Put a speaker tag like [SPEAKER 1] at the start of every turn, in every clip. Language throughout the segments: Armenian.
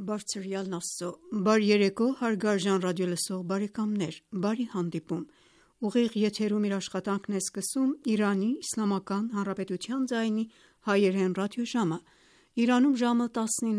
[SPEAKER 1] Բարձրյալն Աստծո, բարի երեկո հարգարժան ռադիոլսող բարեկամներ, բարի հանդիպում: Ուղիղ եթերում իր աշխատանքն է սկսում Իրանի Իսլամական Հանրապետության ձայնի հայերեն ռադիոժամը: Իրանում ժամը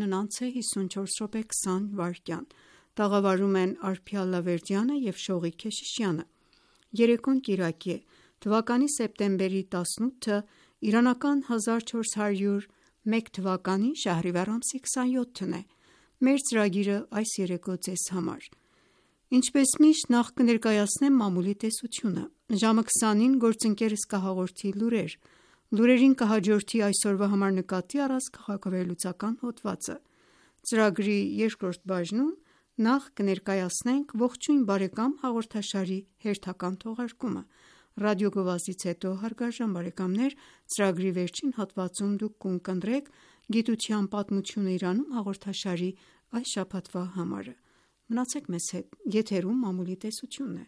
[SPEAKER 1] 19:54:20 տաղավարում են Արփիա Ալլավերդյանը և Շողիկ Քեշիշյանը: Երեկոն կիրակի է, թվականի սեպտեմբերի 18-ը, իրանական 1401 թվականի շահրիվար ամսի 27-ն է: Մեր ծրագիրը այս երեկո ձեզ համար: Ինչպես միշտ, նախ կներկայացնեմ մամուլի տեսությունը: Ժամը 20-ին գործընկերս կհաղորդի լուրեր: Լուրերին կհաջորդի այսօրվա համար նկատի առած քաղաքավեհլ操ական հոդվածը: Ծրագրի երկրորդ բաժնում նախ կներկայացնենք «Ողջույն բարեկամ» հաղորդաշարի հերթական թողարկումը: Ռադիոգովազդից հետո ծրագրի վերջին հատվածում դուք կընկերեք «Գիտության պատմությունը Իրանում» հաղորդաշարի այս շաբաթվա համարը: Մնացեք մեզ հետ: Եթերում մամուլի տեսությունն է: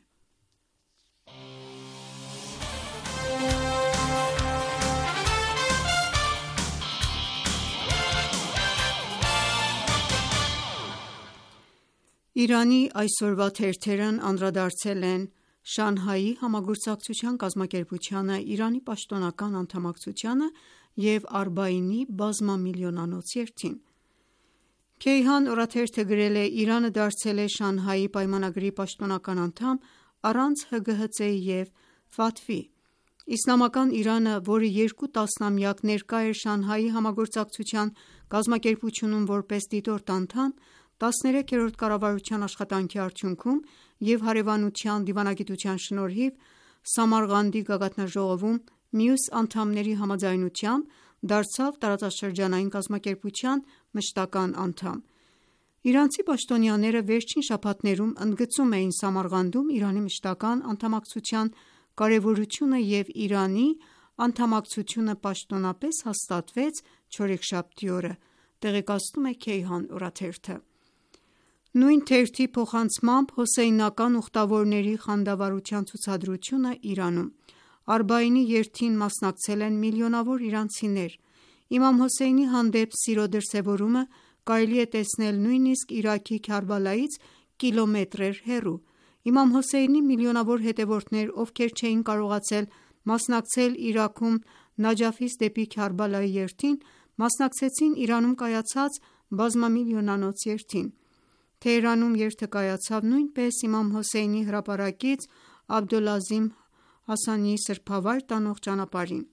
[SPEAKER 1] Իրանի այսօրվա թերթերն անդրադարձել են Շանհայի համագործակցության կազմակերպությանը Իրանի պաշտոնական անդամակցությանը և Արբաինի բազմամիլիոնանոց երթին: Քեյհան օրաթերթը գրել է. «Իրանը դարձել է Շանհայի պայմանագրի պաշտոնական անդամ առանց ՀԳՀԾ-ի և ՖԱԹՎ-ի: Իսլամական Իրանը, որը 2 տասնամյակ ներկա էր Շանհայի համագործակցության կազմակերպությունում որպես դիտորդ անդամ, 13-րդ կառավարության աշխատանքի արդյունքում և հարևանության դիվանագիտության շնորհիվ, Սամարղանդի գագաթնաժողովում մյուս անդամների համաձայնությամբ, դարձավ տարածաշրջանային կազմակերպության մշտական անդամ: Իրանցի պաշտոնյաները վերջին շաբաթներում ընդգծում էին Սամարղանդում Իրանի մշտական անդամակցության կարևորությունը և Իրանի անդամակցությունը պաշտոնապես հաստատվեց չորեքշաբթի օրը, տեղեկացնում է Քեյհան օրաթերթը: Նույն թերթի փոխանցմամբ, հոսեյնական ուխտավորների խանդավառության ցուցադրությունը Իրանում: Արբաինի երթին մասնակցել են միլիոնավոր իրանցիներ: Իմամ Հոսեյնի հանդեպ սիրո դրսևորումը կարելի է տեսնել նույնիսկ Իրաքի Քարբալայից կիլոմետրեր հեռու: Իմամ Հոսեյնի միլիոնավոր հետևորդներ, ովքեր չէին կարողացել մասնակցել Իրաքում Նաջաֆից դեպի Քարբալայի երթին, մասնակցեցին Իրանում կայացած բազմամիլիոնանոց երթին: Թեհրանում երթը կայացավ նույնպես իմամ Հոսեյնի հրապարակից Աբդոլազիմ Հասանիի սրբավայր տանող ճանապարհին: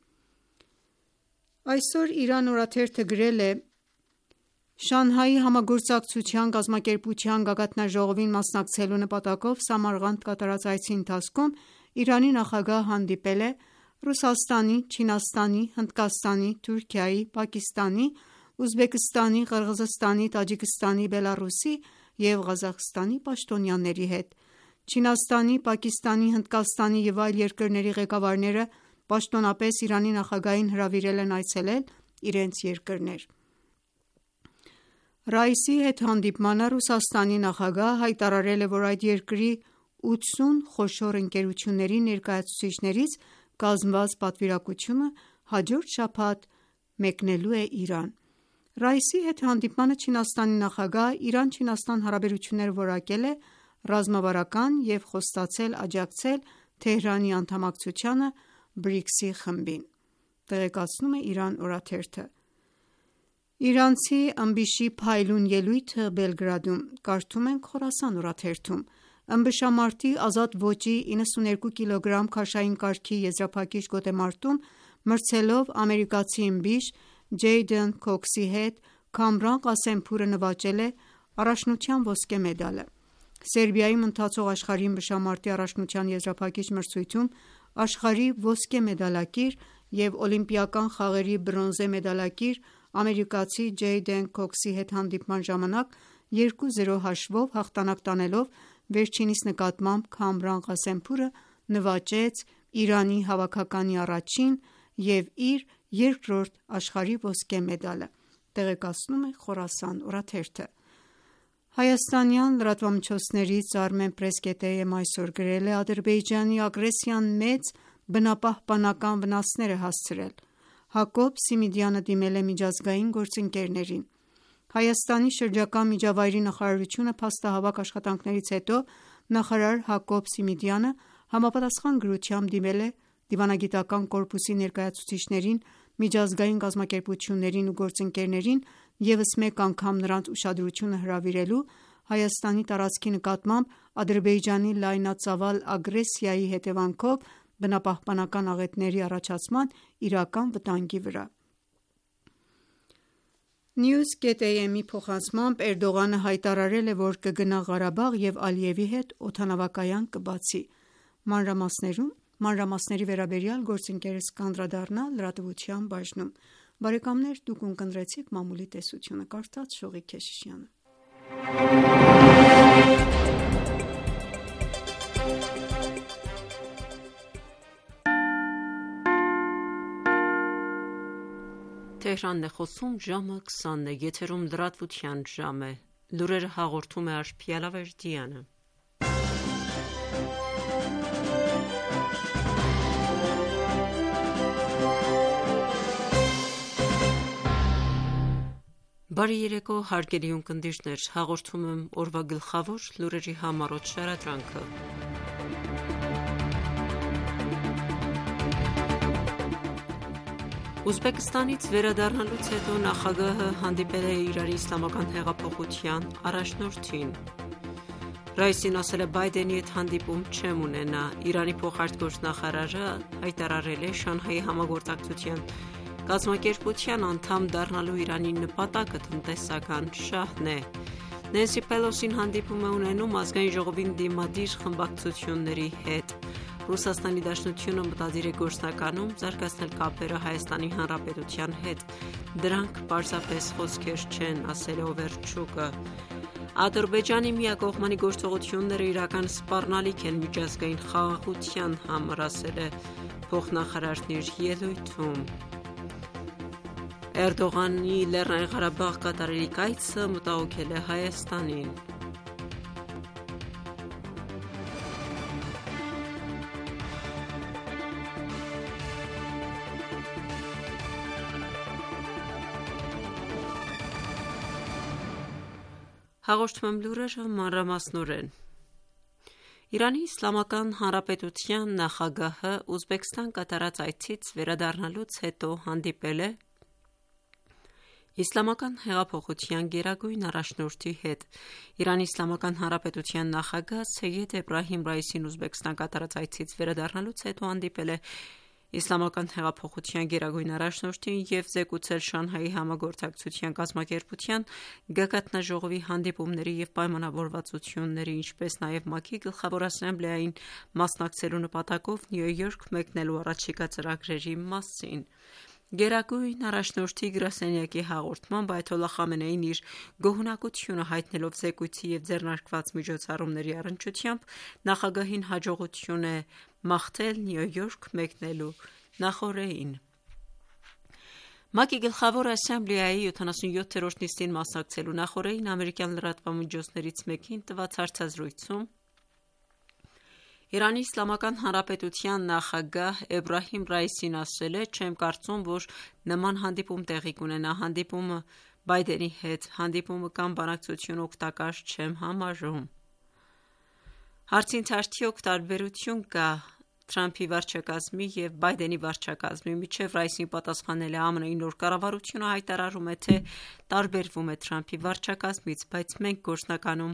[SPEAKER 1] Այսօր Իրան օրաթերթը գրել է. «Շանհայի համագործակցության կազմակերպության գագաթնաժողովին մասնակցելու նպատակով Սամարղանդ կատարած այցի ընթացքում Իրանի նախագահը հանդիպել է Ռուսաստանի, Չինաստանի, Հնդկաստանի, Թուրքիայի, Պակիստանի, Ուզբեկստանի, Ղրղզստանի, Տաջիկստանի, Բելառուսի և Ղազախստանի պաշտոնյաների հետ: Չինաստանի, Պակիստանի, Հնդկաստանի և այլ երկրների ղեկավարները պաշտոնապես Իրանի նախագահին հրավիրել են այցելել իրենց երկրներ: Ռաիսի հետ հանդիպմանը Ռուսաստանի նախագահը հայտարարել է, որ այդ երկրի 80 խոշոր ընկերությունների ներկայացուցիչներից կազմված պատվիրակությունը հաջորդ շաբաթ մեկնելու է Իրան: Ռաիսի հետ հանդիպմանը Չինաստանի նախագահը Իրան-Չինաստան հարաբերությունները որակել է ռազմավարական և խոստացել աջակցել Թեհրանի անդամակցությանը ԲՐԻԿՍ-ի խմբին, տեղեկացնում է Իրան օրաթերթը: Իրանցի ըմբիշի փայլուն ելույթը Բելգրադում, կարդում ենք Խորասան օրաթերթում: Ըմբշամարտի ազատ ոճի 92 կգ քաշային կարգի եզրափակիչ գոտեմարտում մրցելով ամերիկացի ըմբիշ Ջեյդեն Քոքսի հետ Քամրան Ղասեմփուրը նվաճել է առաջնության ոսկե մեդալը: Սերբիայում ընթացող աշխարհի ըմբշամարտի առաջնության եզրափակիչ մրցույթում աշխարհի ոսկե մեդալակիր և օլիմպիական խաղերի բրոնզե մեդալակիր ամերիկացի Ջեյդեն Քոքսի հետ հանդիպման ժամանակ 2-0 հաշվով հաղթանակ տանելով վերջինիս նկատմամբ Քամրան Ղասեմփուրը նվաճեց Իրանի հավաքականի առաջին և իր երկրորդ աշխարհի ոսկե մեդալը, տեղեկացնում է Խորասան օրաթերթը: Հայաստանյան լրատվամիջոցներից Armenpress.am այսօր գրել է. «Ադրբեջանի ագրեսիան մեծ բնապահպանական վնասներ է հասցրել: Հակոբ Սիմիդյանը դիմել է միջազգային գործընկերներին: Հայաստանի շրջակա միջավայրի նախարարությունը փաստահավաք աշխատանքներից հետո նախարար Հակոբ Սիմիդյանը համապատասխան գրությամբ դիմել է դիվանագիտական կորպուսի ներկայացուցիչներին, միջազգային կազմակերպություններին ու գործընկերներին ևս մեկ անգամ նրանց ուշադրությունը հրավիրելու Հայաստանի տարածքի նկատմամբ Ադրբեջանի լայնածավալ ագրեսիայի հետևանքով բնապահպանական աղետների առաջացման իրական վտանգի վրա։ News.am-ի փոխանցմամբ Էրդողանը հայտարարել է, որ կգնա Ղարաբաղ և Ալիևի հետ օդանավակայան կբացի։ Մանրամասների վերաբերյալ գործընկերս կանդրադառնա լրատվության բաժնում։ Բարեկամներ, դուք ունկնդրեցիք մամուլի տեսությունը, կարդաց Շողիկ Քեշիշյանը։
[SPEAKER 2] Թեհրանն է խոսում, ժամը 20-ն է, եթերում լրատվության ժամ է, լուրերը հաղորդում է Աշխիել Ավերդյանը։ Բարի երեկո, հարգելի ունկնդիրներ, հաղորդում եմ օրվա գլխավոր լուրերի համառոտ շարադրանքը։ Ուզբեկստանից վերադառնալուց հետո նախագահը հանդիպել է Իրանի իսլամական հեղափոխության առաջնորդին։ Ռայիսին ասել է Բայդենի հետ հանդիպում չեմ ունենա։ Իրանի փոխարտգործնախարարը հայտարարել է Շանհայի համագործակցության կազմակերպության անդամ դառնալու Իրանի նպատակը տնտեսական շահն է։ Նենսի Պելոսին հանդիպում է ունենում ազգային ժողովին դիմադիր խմբակցությունների հետ։ Ռուսաստանի Դաշնությունը մտադիր է գործնականում զարգացնել կապերը Հայաստանի Հանրապետության հետ։ Դրանք պարզապես խոսքեր չեն, ասել է Օվերչուկը։ Ադրբեջանի միակողմանի գործողությունները իրական սպառնալիք են միջազգային խաղաղության համար, ասել է փոխնախարարն իր ելույթում։ Էրդողանի Լեռնային Ղարաբաղ կատարելիք այցը մտահոգել է Հայաստանին։ Հաղորդում եմ լուրերը մանրամասնորեն։ Իրանի Իսլամական Հանրապետության նախագահը Ուզբեկստան կատարած այցից վերադառնալուց հետո հանդիպել է Իսլամական հեղափոխության գերագույն առաջնորդի հետ։ Իրանի Իսլամական Հանրապետության նախագահ Սեյեդ Էբրահիմ Ռայիսին Ուզբեկստան կատարած այցից վերադառնալուց հետո հանդիպել է Իսլամական հեղափոխության գերագույն առաջնորդին և զեկուցել Շանհայի համագործակցության կազմակերպության գագաթնաժողովի հանդիպումների և պայմանավորվածությունների, ինչպես նաև ՄԱԿ-ի գլխավոր ասամբլեային մասնակցելու նպատակով Նյու Յորք մեկնելու առաջիկա ծրագրերի մասին։ Գերագույն առաջնորդի գրասենյակի հաղորդմամբ Այաթոլլահ Խամենեին իր գոհունակությունը հայտնելով զեկույցի և ձեռնարկված միջոցառումների առնչությամբ նախագահին հաջողություն է մաղթել Նյու Յորք մեկնելու նախօրեին։ ՄԱԿ-ի գլխավոր ասամբլեայի 77-րդ նիստին մասնակցելու նախօրեին ամերիկյան լրատվամիջոցներից մեկին տված հարցազրույցում Իրանի Իսլամական Հանրապետության նախագահ Էբրահիմ Ռայիսին ասել է. «Չեմ կարծում, որ նման հանդիպում տեղի կունենա, հանդիպումը Բայդենի հետ, հանդիպումը կամ բանակցությունը օգտակար չեմ համարում»։ Հարցին թե արդյոք տարբերություն կա Թրամփի վարչակազմի և Բայդենի վարչակազմի միջև, Ռայիսին պատասխանել է. «ԱՄՆ-ի նոր կառավարությունը հայտարարում է, թե տարբերվում է Թրամփի վարչակազմից, բայց մենք գործնականում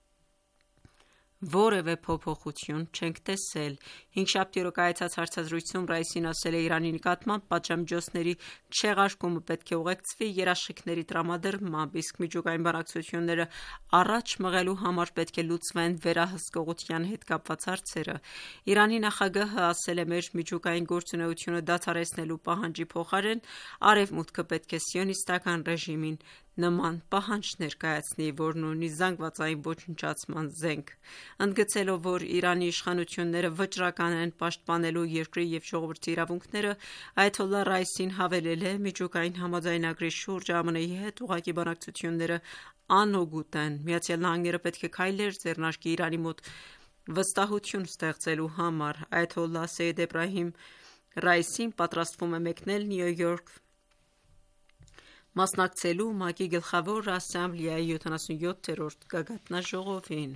[SPEAKER 2] որևէ փոփոխություն չենք տեսել»։ Հինգշաբթի օրը կայացած հարցազրույցում Ռայիսին ասել է. «Իրանի նկատմամբ պատժամիջոցների չեղարկումը պետք է ուղեկցվի երաշխիքների տրամադրմամբ, իսկ միջուկային բանակցությունները առաջ մղելու համար պետք է լուծվեն վերահսկողության հետ կապված հարցերը»։ Իրանի նախագահը ասել է. «Մեր միջուկային գործունեությունը դադարեցնելու պահանջի փոխարեն Արևմուտքը պետք է սիոնիստական ռեժիմին նման պահանջ ներկայացնի, որն ունի զանգվածային ոչնչացման զենք»։ Ընդգծելով, որ Իրանի իշխանությունները վճռական են պաշտպանելու երկրի և ժողովրդի իրավունքները, Այաթոլլահ Ռայիսին հավելել է. «Միջուկային համաձայնագրի շուրջ ԱՄՆ-ի հետ ուղղակի բանակցությունները անօգուտ են։ ԱՄՆ-ը պետք է քայլեր ձեռնարկի Իրանի մոտ վստահություն ստեղծելու համար»։ Այաթոլլահ Սեյեդ Էբրահիմ Ռայիսին պատրաստվում է մեկնել Նյու Յորք մասնակցելու ՄԱԿ-ի գլխավոր ասամբլեայի 77-րդ գագաթնաժողովին։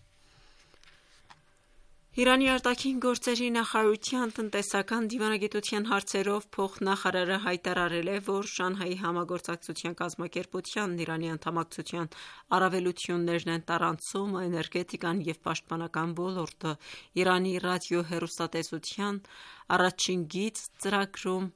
[SPEAKER 2] Իրանի արտաքին գործերի նախարարության տնտեսական դիվանագիտության հարցերով փոխնախարարը հայտարարել է, որ Շանհայի համագործակցության կազմակերպությանն Իրանի անդամակցության առավելություններն են տարանցում էներգետիկան և պաշտպանական ոլորտը։ Իրանի ռադիոհեռուստատեսության առաջին գիծ ծրագրում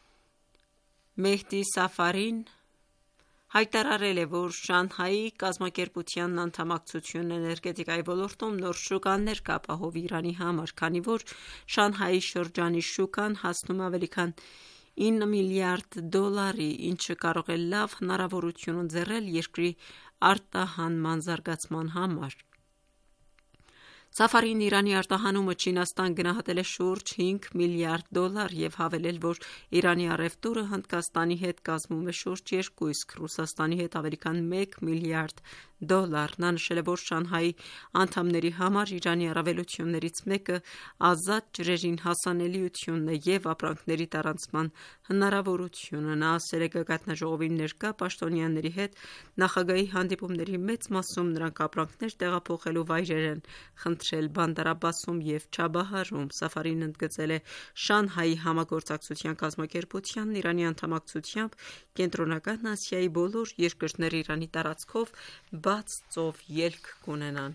[SPEAKER 2] Մեհդի Սաֆարին հայտարարել է, որ Շանհայի կազմակերպությանն անդամակցությունն էներգետիկայի ոլորտում նոր շուկաներ կապահովի Իրանի համար, քանի որ Շանհայի շրջանի շուկան հասնում է ավելի քան $9 միլիարդ, ինչը կարող է լավ հնարավորություն ընձեռել երկրի արտահանման զարգացման համար։ Սաֆարին Իրանի արտահանումը Չինաստան գնահատել է շուրջ $5 միլիարդ և հավելել, որ Իրանի առևտուրը Հնդկաստանի հետ կազմում է շուրջ 2, իսկ Ռուսաստանի հետ ավելի քան $1 միլիարդ։ Նա նշել է, որ Շանհայի անդամների համար Իրանի առավելություններից մեկը ազատ ջրերին հասանելիությունն է և ապրանքների տարանցման հնարավորությունը։ Նա ասել է գագաթնաժողովին ներկա պաշտոնյաների հետ նախագահի հանդիպումների մեծ մասում նրանք ապրանքներ տեղափոխելու վայրեր են խնդրել Բանդար Աբբասում և Չաբահարում։ Սաֆարին ընդգծել է Շանհայի համագործակցության կազմակերպությանն Իրանի անդամակցությամբ Կենտրոնական Ասիայի բոլոր երկրները Իրանի տարածքով բաց ծով ելք կունենան։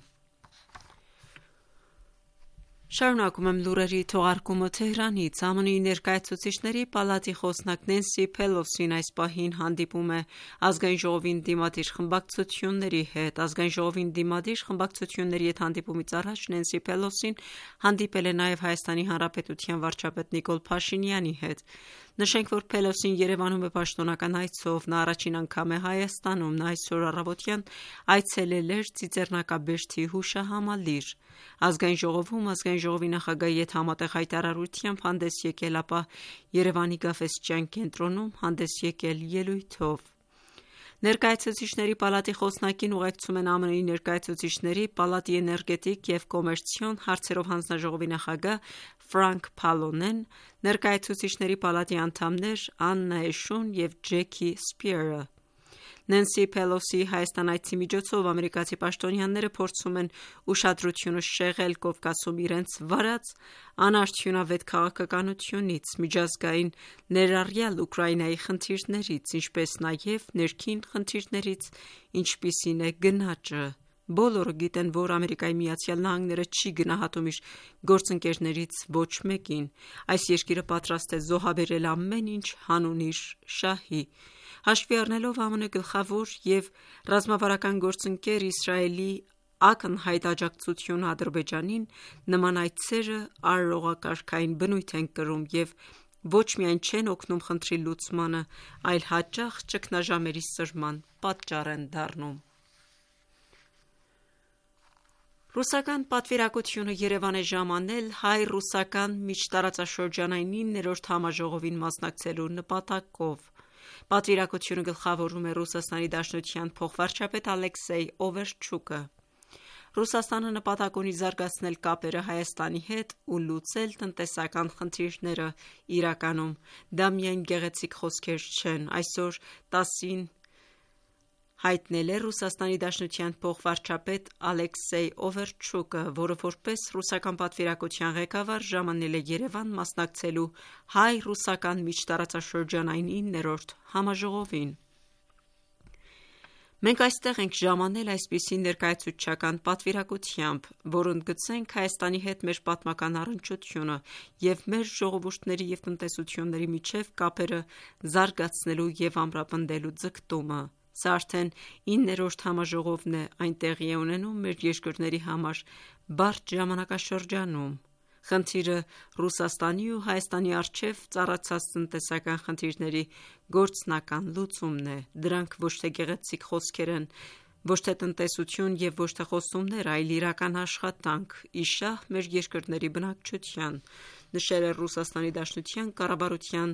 [SPEAKER 2] Շարունակում եմ լուրերի թողարկումը Թեհրանից։ ԱՄՆ-ի Ներկայացուցիչների պալատի խոսնակ Նենսի Փելոսին այս պահին հանդիպում է ազգային ժողովին դիմադիր խմբակցությունների հետ։ Ազգային ժողովին դիմադիր խմբակցությունների հետ հանդիպումից առաջ Նենսի Փելոսին հանդիպել է նաև Հայաստանի Հանրապետության վարչապետ Նիկոլ Փաշինյանի հետ։ Նշենք, որ Փելոսին Երևանում է պաշտոնական այցով։ Նա առաջին անգամ է Հայաստանում։ Նա այսօր առավոտյան այցելել էր Ծիծեռնակաբերդի հուշահամալիր։ Ազգային ժողովում ազգային ժողովի նախագահի հետ համատեղ հայտարարությամբ հանդես եկել, ապա Երևանի Գաֆէսճեան կենտրոնում հանդես եկել ելույթով։ Ներկայացուցիչների պալատի խոսնակին ուղեկցում են ԱՄՆ-ի Ներկայացուցիչների պալատի էներգետիկ և կոմերցիոն հարցերով հանձնաժողովի նախագահ Ֆրանկ Փալոնեն, Ներկայացուցիչների պալատի անդամներ Աննա Էշուն և Ջեքի Սփիերը։ Նենսի Փելոսիի Հայաստան այցի միջոցով ամերիկացի պաշտոնյաները փորձում են ուշադրությունը շեղել Կովկասում իրենց վարած անարդյունավետ քաղաքականությունից, միջազգային, ներառյալ Ուկրաինայի խնդիրներից, ինչպես նաև ներքին խնդիրներից, ինչպիսին է գնաճը։ Բոլորը գիտեն, որ ԱՄՆ-ը չի գնահատում իր գործընկերներից ոչ մեկին։ Այս երկիրը պատրաստ է զոհաբերել ամեն ինչ հանուն իր շահի։ Հաշվի առնելով ԱՄՆ գլխավոր և ռազմավարական գործընկեր Իսրայելի ակնհայտ աջակցությունը Ադրբեջանին, նման այցերը արարողակարգային բնույթ են կրում և ոչ միայն չեն օգնում խնդրի լուծմանը, այլ հաճախ ճգնաժամերի սրման պատճառ են դառնում։ Ռուսական պատվիրակությունը Երևան է ժամանել հայ-ռուսական միջտարածաշրջանային 9-րդ համաժողովին մասնակցելու նպատակով։ Պատվիրակությունը գլխավորում է Ռուսաստանի Դաշնության փոխվարչապետ Ալեքսեյ Օվերչուկը։ Ռուսաստանը նպատակ ունի զարգացնել կապերը Հայաստանի հետ ու լուծել տնտեսական խնդիրները։ Իրականում դա միայն գեղեցիկ խոսքեր չեն։ Այսօր 10-ին հայտնել է Ռուսաստանի Դաշնության փոխվարչապետ Ալեքսեյ Օվերչուկը, որը որպես ռուսական պատվիրակության ղեկավար ժամանել է Երևան մասնակցելու հայ-ռուսական միջտարածաշրջանային 9-րդ համաժողովին։ Մենք այստեղ ենք ժամանել այսպիսի ներկայացուցչական պատվիրակությամբ, որ ընդգծենք Հայաստանի հետ մեր պատմական առնչությունը և մեր ժողովուրդների և տնտեսությունների միջև կապերը զարգացնելու և ամրապնդելու ձգտումը։ Սա արդեն 9-րդ համաժողովն է, այն տեղի է ունենում մեր երկրների համար բարդ ժամանակաշրջանում։ Խնդիրը Ռուսաստանի ու Հայաստանի առջև ծառացած տնտեսական խնդիրների գործնական լուծումն է։ Դրանք ոչ թե գեղեցիկ խոսքեր են, ոչ թե տնտեսություն և ոչ թե խոստումներ, այլ իրական աշխատանք՝ ի շահ մեր երկրների բնակչության, նշել է Ռուսաստանի Դաշնության կառավարության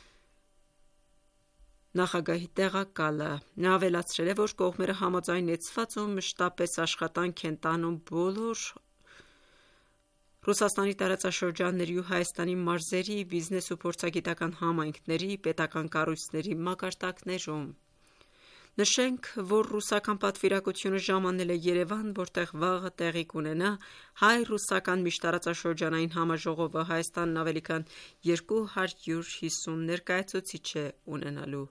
[SPEAKER 2] նախագահի տեղակալը։ Նա ավելացրել է, որ կողմերը համաձայնեցված ու մշտապես աշխատանք են տանում բոլոր Ռուսաստանի տարածաշրջանների ու Հայաստանի մարզերի, բիզնես ու փորձագիտական համայնքների, պետական կառույցների մակարդակներում։ Նշենք, որ ռուսական պատվիրակությունը ժամանել է Երևան, որտեղ վաղը տեղի կունենա հայ-ռուսական միջտարածաշրջանային համաժողովը, Հայաստանն ավելի քան 250 ներկայացուցիչ է ունենալու։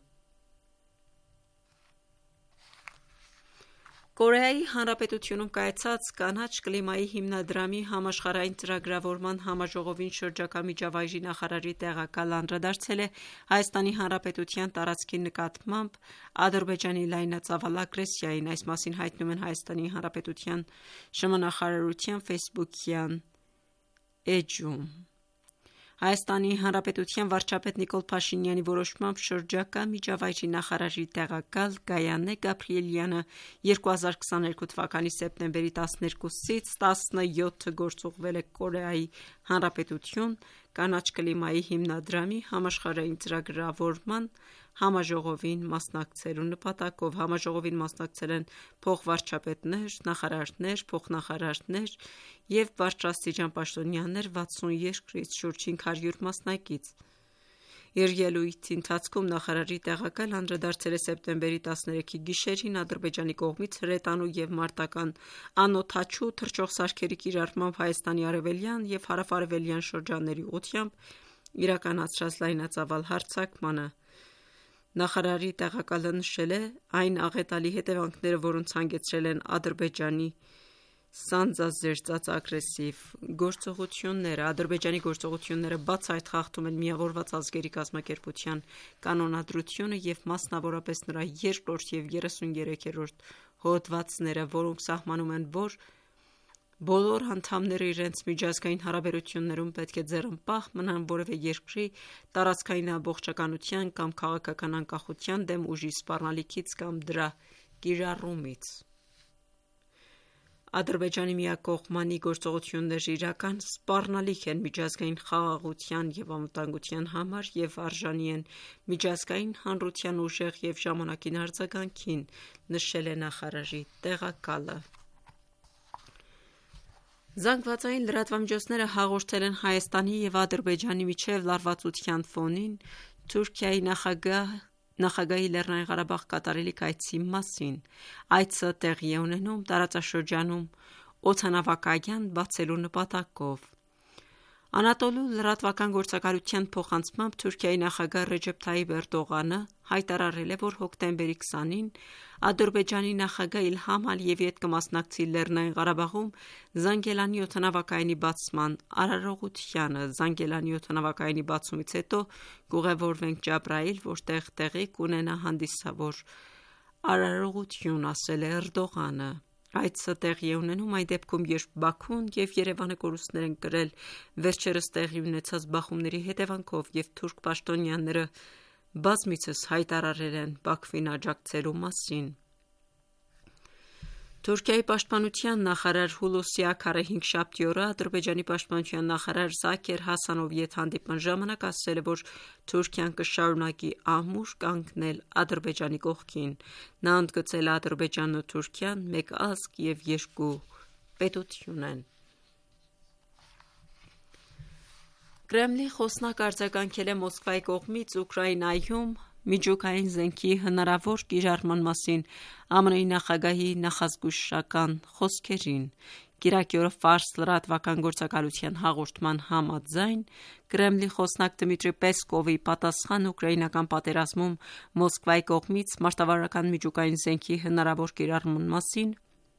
[SPEAKER 2] Կորեայի Հանրապետությունում կայացած կանաչ կլիմայի հիմնադրամի համաշխարհային ծրագրավորման համաժողովին շրջակա միջավայրի նախարարի տեղակալ անդրադարձել է Հայաստանի Հանրապետության տարածքի նկատմամբ Ադրբեջանի լայնածավալ ագրեսիային։ Այս մասին հայտնում են Հայաստանի Հանրապետության ՇՄ նախարարության ֆեյսբուքյան էջում։ Հայաստանի Հանրապետության վարչապետ Նիկոլ Փաշինյանի որոշմամբ շրջակա միջավայրի նախարարի տեղակալ Գայանե Գաբրիելյանը 2022 թվականի սեպտեմբերի 12-ից 17 գործուղվել է Կորեայի Հանրապետություն կանաչ կլիմայի հիմնադրամի համաշխարհային ծրագրավորման համաժողովին մասնակցելու նպատակով։ Համաժողովին մասնակցել են փոխվարչապետներ, նախարարներ, փոխնախարարներ և բարձրաստիճան պաշտոնյաներ 60 երկրից, շուրջ 500 մասնակից։ Իր ելույթի ընթացքում նախարարի տեղակալ անդրադարձել է սեպտեմբերի 13-ի գիշերին Ադրբեջանի կողմից հրետանու և մարտական անօդաչու թռչող սարքերի կիրառմամբ Հայաստանի արևելյան և հարավ-արևելյան շրջանների ուղղությամբ իրականացրած լայնածավալ հարձակմանը։ Նախարարի տեղակալը նշել է այն աղետալի հետևանքները, որոնց հանգեցրել են Ադրբեջանի սանձազերծած ագրեսիվ գործողությունները։ Ադրբեջանի գործողությունները բացահայտ խախտում են Միավորված ազգերի կազմակերպության կանոնադրությունը և մասնավորապես նրա 2-րդ և 33-րդ հոդվածները, որոնք սահմանում են, որ բոլոր անդամները իրենց միջազգային հարաբերություններում պետք է ձեռնպահ մնան որևէ երկրի տարածքային ամբողջականության կամ քաղաքական անկախության դեմ ուժի սպառնալիքից կամ դրա կիրառումից։ Ադրբեջանի միակողմանի գործողությունները իրական սպառնալիք են միջազգային խաղաղության և անվտանգության համար և արժանի են միջազգային հանրության ուժեղ և ժամանակին արձագանքին, նշել է նախարարի տեղակալը։ ԶԼՄ-ները հաղորդել են Հայաստանի և Ադրբեջանի միջև լարվածության ֆոնին Թուրքիայի նախագահի Լեռնային Ղարաբաղ կատարելիք այցի մասին։ Այցը տեղի է ունենում տարածաշրջանում օդանավակայան բացելու նպատակով։ Անատոլու լրատվական գործակալության փոխանցմամբ Թուրքիայի նախագահ Ռեջեփ Թայիփ Էրդողանը հայտարարել է, որ հոկտեմբերի 20-ին Ադրբեջանի նախագահ Իլհամ Ալիևի հետ կմասնակցի Լեռնային Ղարաբաղում Զանգելանի օդանավակայանի բացման արարողությանը։ Զանգելանի օդանավակայանի բացումից հետո կուղևորվենք Ջաբրայիլ, որտեղ տեղի կունենա հանդիսավոր արարողություն, ասել է Էրդողանը։ Այցը տեղի է ունենում այն դեպքում, երբ Բաքուն և Երևանը կորուստներ են կրել վերջերս տեղի ունեցած բախումների հետևանքով և թուրք պաշտոնյաները բազմիցս հայտարարել են Բաքվին աջակցելու մասին։ Թուրքիայի պաշտպանության նախարար Հուլուսի Աքարը հինգշաբթի օրը Ադրբեջանի պաշտպանության նախարար Զաքեր Հասանովի հետ հանդիպման ժամանակ ասել է, որ Թուրքիան կշարունակի ամուր կանգնել Ադրբեջանի կողքին։ Նա ընդգծել է Ադրբեջանն ու Թուրքիան մեկ ազգ և երկու պետություն են։ Կրեմլի խոսնակ արձագանքել է Մոսկվայի կողմից Ուկրաինայում միջուկային զենքի հնարավոր կիրառման մասին ԱՄՆ-ի նախագահի նախազգուշական խոսքերին։ Կիրակի օրը Ֆարս լրատվական գործակալության հաղորդման համաձայն Կրեմլի խոսնակ Դմիտրի Պեսկովի պատասխանը ուկրաինական պատերազմում Մոսկվայի կողմից մարտավարական միջուկային զենքի հնարավոր կիրառման մասին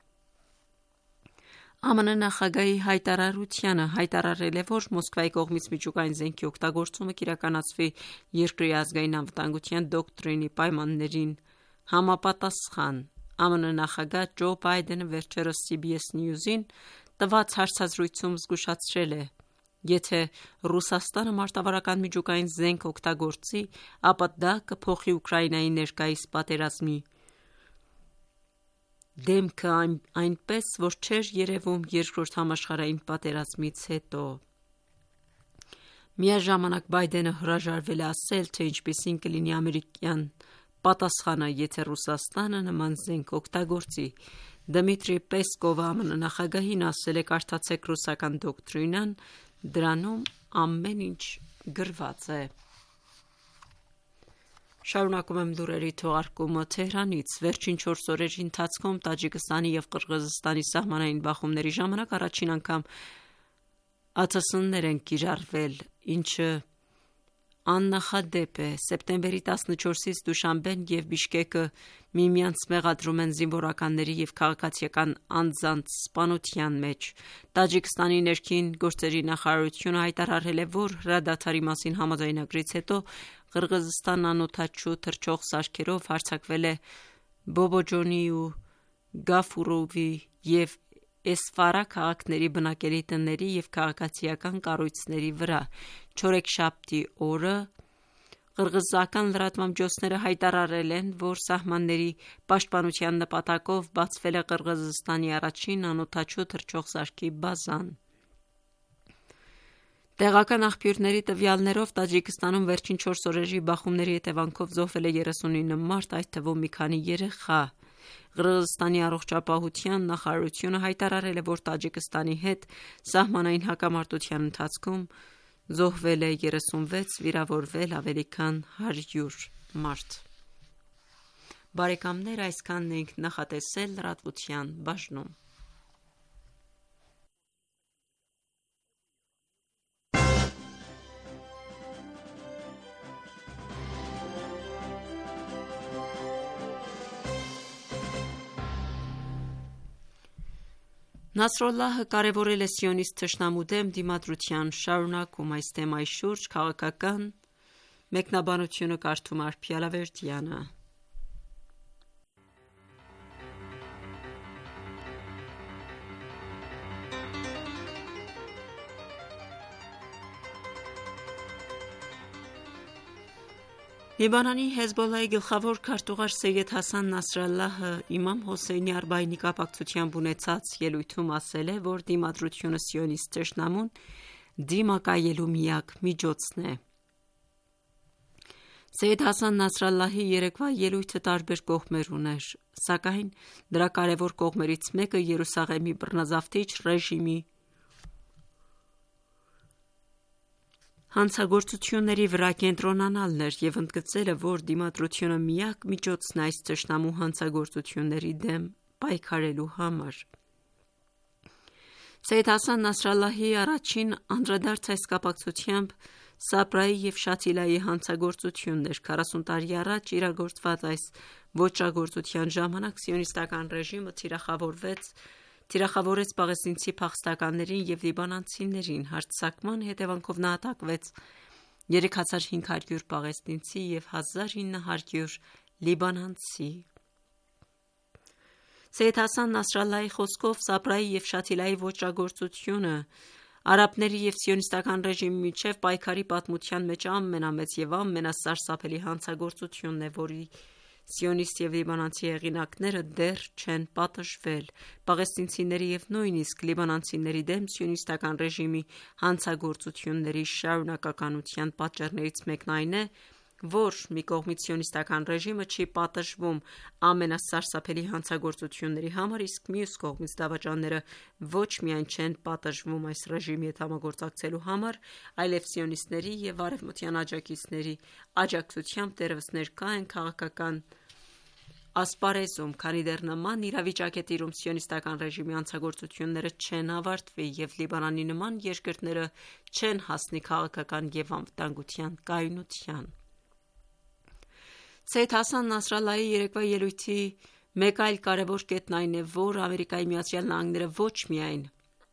[SPEAKER 2] ԱՄՆ նախագահի հայտարարությանը հայտարարել է, որ Մոսկվայի կողմից միջուկային զենքի օգտագործումը կիրականացվի երկրի ազգային անվտանգության դոկտրինի պայմաններին համապատասխան։ ԱՄՆ նախագահ Ջո Բայդենը վերջերս CBS News-ին տված հարցազրույցում զգուշացրել է. Եթե Ռուսաստանը մարտավարական միջուկային զենք օգտագործի, ապա դա կփոխի Ուկրաինայի ներկայիս պատերազմի դեմքը այնպես, որ չէր երևում Երկրորդ համաշխարհային պատերազմից հետո։ Միաժամանակ Բայդենը հրաժարվել է ասել, թե ինչպիսին կլինի ամերիկյան պատասխանը, եթե Ռուսաստանը նման զենք օգտագործի։ Դմիտրի Պեսկովը ԱՄՆ նախագահին ասել է կարդացեք ռուսական դոկտրինան, դրանում ամեն ինչ գրված է։ Շարունակում եմ լուրերի թողարկումը Թեհրանից։ Վերջին 4 օրերի ընթացքում Տաջիկստանի և Կրղզստանի սահմանային բախումների ժամանակ առաջին անգամ ԱԹՍ-ներ են կիրառվել, ինչը աննախադեպ է։ Սեպտեմբերի 14-ից Դուշանբեն և Բիշկեկը միմյանց մեղադրում են զինվորականների և քաղաքացիական անձանց սպանության մեջ։ Տաջիկստանի ներքին գործերի նախարարությունը հայտարարել է, որ հրադադարի մասին համաձայնագրից հետո Կրղզստանն անօդաչու թռչող սարքերով հարձակվել է Բոբոջոնի ու Գաֆուրովի և Էսֆարա քաղաքների բնակելի տների և քաղաքացիական կառույցների վրա։ Չորեքշաբթի օրը կրղզական լրատվամիջոցները հայտարարել են, որ սահմանների պաշտպանության նպատակով բացվել է Կրղզստանի առաջին անօդաչու թռչող սարքի բազան։ Տեղական աղբյուրների տվյալներով Տաջիկստանում վերջին 4 օրերի բախումների հետևանքով զոհվել է 39 մարդ, այդ թվում մի քանի երեխա։ Կրղզստանի առողջապահության նախարարությունը հայտարարել է, որ Տաջիկստանի հետ սահմանային հակամարտության ընթացքում զոհվել է 36, վիրավորվել ավելի քան 100 մարդ։ Բարեկամներ, այսքանն ենք նախատեսել լրատվության բաժնում։ Նասրալլահը կարևորել է սիոնիստ թշնամու դեմ դիմադրության շարունակում։ Այս թեմայի շուրջ քաղաքական մեկնաբանությունը կարդում Արփի Ալավերդյանը։ Լիբանանի Հեզբոլլահի գլխավոր քարտուղար Սեյեդ Հասան Նասրալլահը Իմամ Հոսեյնի Արբաինի կապակցությամբ ունեցած ելույթում ասել է, որ դիմադրությունը սիոնիստ թշնամուն դիմակայելու միակ միջոցն է։ Սեյեդ Հասան Նասրալլահի երեկվա ելույթը տարբեր կողմեր ուներ, սակայն դրա կարևոր կողմերից մեկը Երուսաղեմի բռնազավթիչ ռեժիմի հանցագործությունների վրա կենտրոնանալն էր և ընդգծել է, որ դիմադրությունը միակ միջոցն է այս թշնամու հանցագործությունների դեմ պայքարելու համար։ Սեյեդ Հասան Նասրալլահի առաջին անդրադարձը այս կապակցությամբ Սաբրայի և Շաթիլայի հանցագործությունն էր։ 40 տարի առաջ իրագործված այս ոճրագործության ժամանակ սիոնիստական ռեժիմը թիրախավորեց պաղեստինցի փախստականներին և լիբանանցիներին։ Հարձակման հետևանքով նահատակվեց 3500 պաղեստինցի և 1900 լիբանանցի։ Սեյեդ Հասան Նասրալլահի խոսքով Սաբրայի և Շաթիլայի ոճրագործությունը արաբների և սիոնիստական ռեժիմի միջև պայքարի պատմության մեջ ամենամեծ և ամենասարսափելի հանցագործությունն է, որի սիոնիստ և լիբանանցի հեղինակները դեռ չեն պատժվել։ Պաղեստինցիների և նույնիսկ լիբանանցիների դեմ սիոնիստական ռեժիմի հանցագործությունների շարունակականության պատճառներից մեկն այն է, որ մի կողմից սիոնիստական ռեժիմը չի պատժվում ամենասարսափելի հանցագործությունների համար, իսկ մյուս կողմից դավաճանները ոչ միայն չեն պատժվում այս ռեժիմի հետ համագործակցելու համար, այլև սիոնիստների և արևմտյան աջակիցների աջակցությամբ դեռևս ներկա են քաղաքական ասպարեզում, քանի դեռ նման իրավիճակ է տիրում, սիոնիստական ռեժիմի հանցագործությունները չեն ավարտվի և Լիբանանի նման երկրները չեն հասնի քաղաքական և անվտանգության կայունության։ Սեյեդ Հասան Նասրալլահի երեկվա ելույթի մեկ այլ կարևոր կետն այն է, որ ԱՄՆ-ը ոչ միայն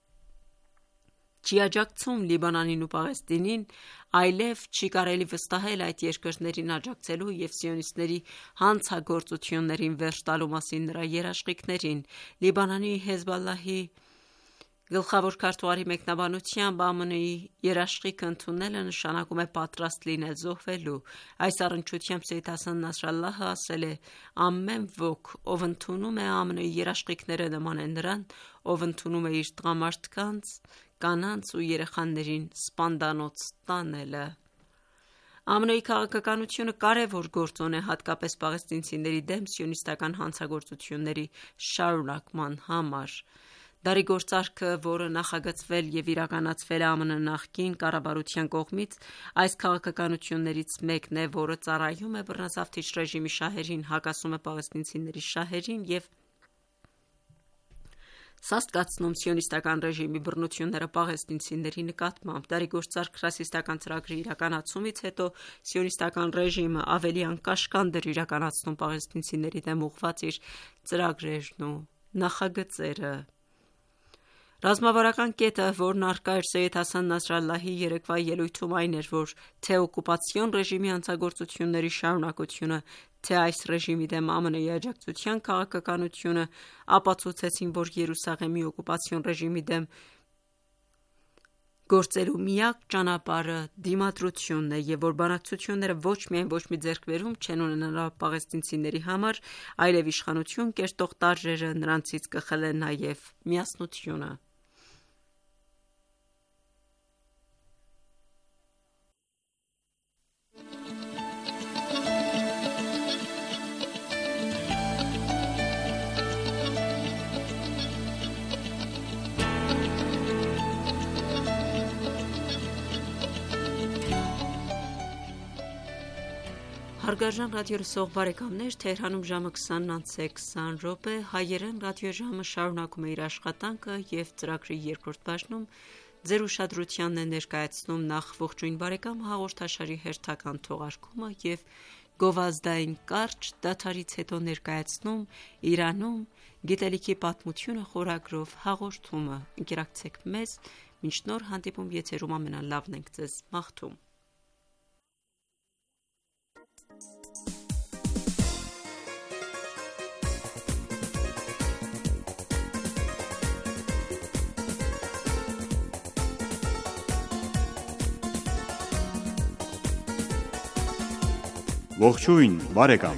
[SPEAKER 2] չի աջակցում Լիբանանին ու Պաղեստինին, այլև չի կարելի վստահել այդ երկրներին աջակցելու և սիոնիստների հանցագործություններին վերջ տալու մասին նրա երաշխիքներին։ Լիբանանի Հեզբոլլահի գլխավոր քարտուղարի մեկնաբանությամբ ԱՄՆ-ի երաշխիքը ընդունելը նշանակում է պատրաստ լինել զոհվելու։ Այս առնչությամբ Սեյեդ Հասան Նասրալլահը ասել է. «Ամեն ոք, ով ընդունում է ԱՄՆ-ի երաշխիքները, նման է նրան, ով ընդունում է իր տղամարդկանց, կանանց ու երեխաներին սպանդանոց տանելը»։ ԱՄՆ-ի քաղաքականությունը կարևոր գործոն է հատկապես պաղեստինցիների դեմ սիոնիստական հանցագործությունների շարունակման համար։ Դարի գործարքը, որը նախագծվել և իրականացվել է ԱՄՆ նախկին կառավարության կողմից, այս քաղաքականություններից մեկն է, որը ծառայում է բռնազավթիչ ռեժիմի շահերին, հակասում է պաղեստինցիների շահերին և սաստկացնում սիոնիստական ռեժիմի բռնությունները պաղեստինցիների նկատմամբ։ Դարի գործարք ռասիստական ծրագրի իրականացումից հետո սիոնիստական ռեժիմը ավելի անկաշկանդ էր իրականացնում պաղեստինցիների դեմ ուղղված իր ծրագրերն ու նախագծերը։ Ռազմավարական կետը, որն առկա էր Սեյյեդ Հասան Նասրալլահի երեկվա ելույթում, այն էր, որ թե օկուպացիոն ռեժիմի հանցագործությունների շարունակությունը, թե այս ռեժիմի դեմ ԱՄՆ-ի աջակցության քաղաքականությունը ապացուցեցին, որ Երուսաղեմի օկուպացիոն ռեժիմի դեմ գործելու միակ ճանապարհը դիմադրությունն է և որ բանակցությունները ոչ միայն ոչ մի ձեռքբերում չեն ունենալու պաղեստինցիների համար, այլև իշխանություն կերտող տարրերը նրանցից կխլեն նաև միասնությունը։ Հարգարժան ռադիոլսող բարեկամներ, Թեհրանում ժամը 20:20 հայերեն ռադիոժամը շարունակում է իր աշխատանքը և ծրագրի երկրորդ բաժնում ձեր ուշադրությանն է ներկայացնում նախ ողջույն բարեկամ հաղորդաշարի հերթական թողարկումը և գովազդային կարճ դադարից հետո ներկայացնում Իրանում գիտելիքի պատմությունը խորագրով հաղորդումը։ Ընկերակցեք մեզ, մինչ նոր հանդիպում եթերում ամենալավն ենք ձեզ մաղթում։
[SPEAKER 3] Ողջույն բարեկամ։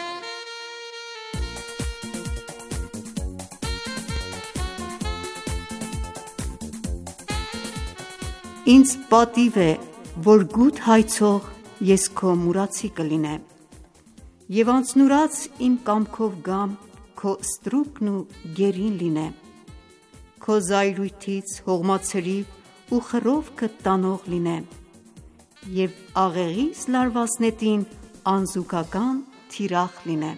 [SPEAKER 1] Ինձ պատիվ է, որ գութ հայցող ես քո մուրացի կլինեմ, և անձնուրաց իմ կամքով գամ քո ստրուկն ու գերին լինեմ, քո զայրույթից հողմացրիվ ու խռովքդ տանող լինեմ, և աղեղիս լարված նետին անզուգական թիրախ լինեմ։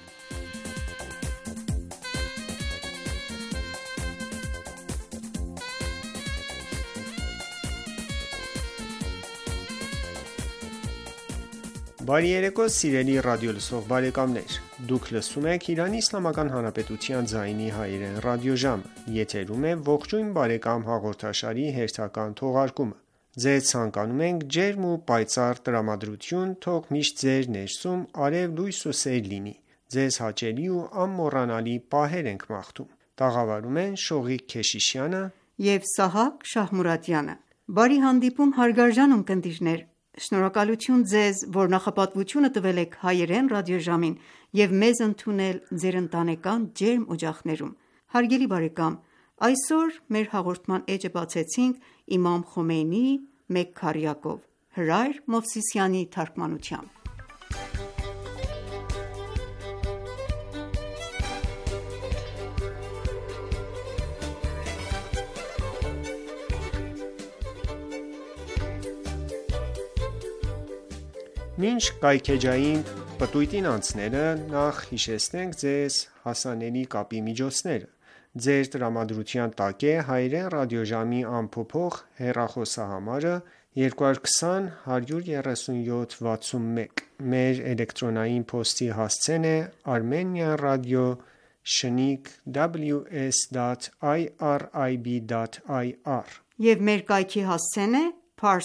[SPEAKER 4] Բարի երեկո սիրելի ռադիոլսող բարեկամներ, դուք լսում եք Իրանի Իսլամական Հանրապետության ձայնի հայերեն ռադիոժամը, եթերում է ողջույն բարեկամ հաղորդաշարի հերթական թողարկումը։ Ձեզ ցանկանում ենք ջերմ ու պայծառ տրամադրություն, թող միշտ ձեր ներսում արև լույս ու սեր լինի, ձեզ հաճելի ու անմոռանալի պահեր ենք մաղթում։ Տաղավարում են Շողիկ Քեշիշյանը
[SPEAKER 1] և Սահակ Շահմուրադյանը։ Բարի հանդիպում հարգարժան ունկնդիրներ, շնորհակալություն ձեզ, որ նախապատվությունը տվել եք հայերեն ռադիոժամին և մեզ ընդունել ձեր ընտանեկան ջերմ օջախներում։ Հարգելի բարեկամ, այսօր մեր հաղորդման էջը բացեցինք իմամ Խոմեյնիի մեկ քառյակով, Հրայր Մովսիսյանի թարգմանությամբ։
[SPEAKER 4] Մինչ կայքեջային պտույտին անցնելը, նախ հիշեցնենք ձեզ հասանելի կապի միջոցները։ Ձեր տրամադրության տակ է հայերեն ռադիոժամի անփոփոխ հեռախոսահամարը 220 137 61։ Մեր էլեկտրոնային փոստի հասցեն է armenian radio@ws.irib.ir
[SPEAKER 1] Եվ մեր կայքի հասցեն է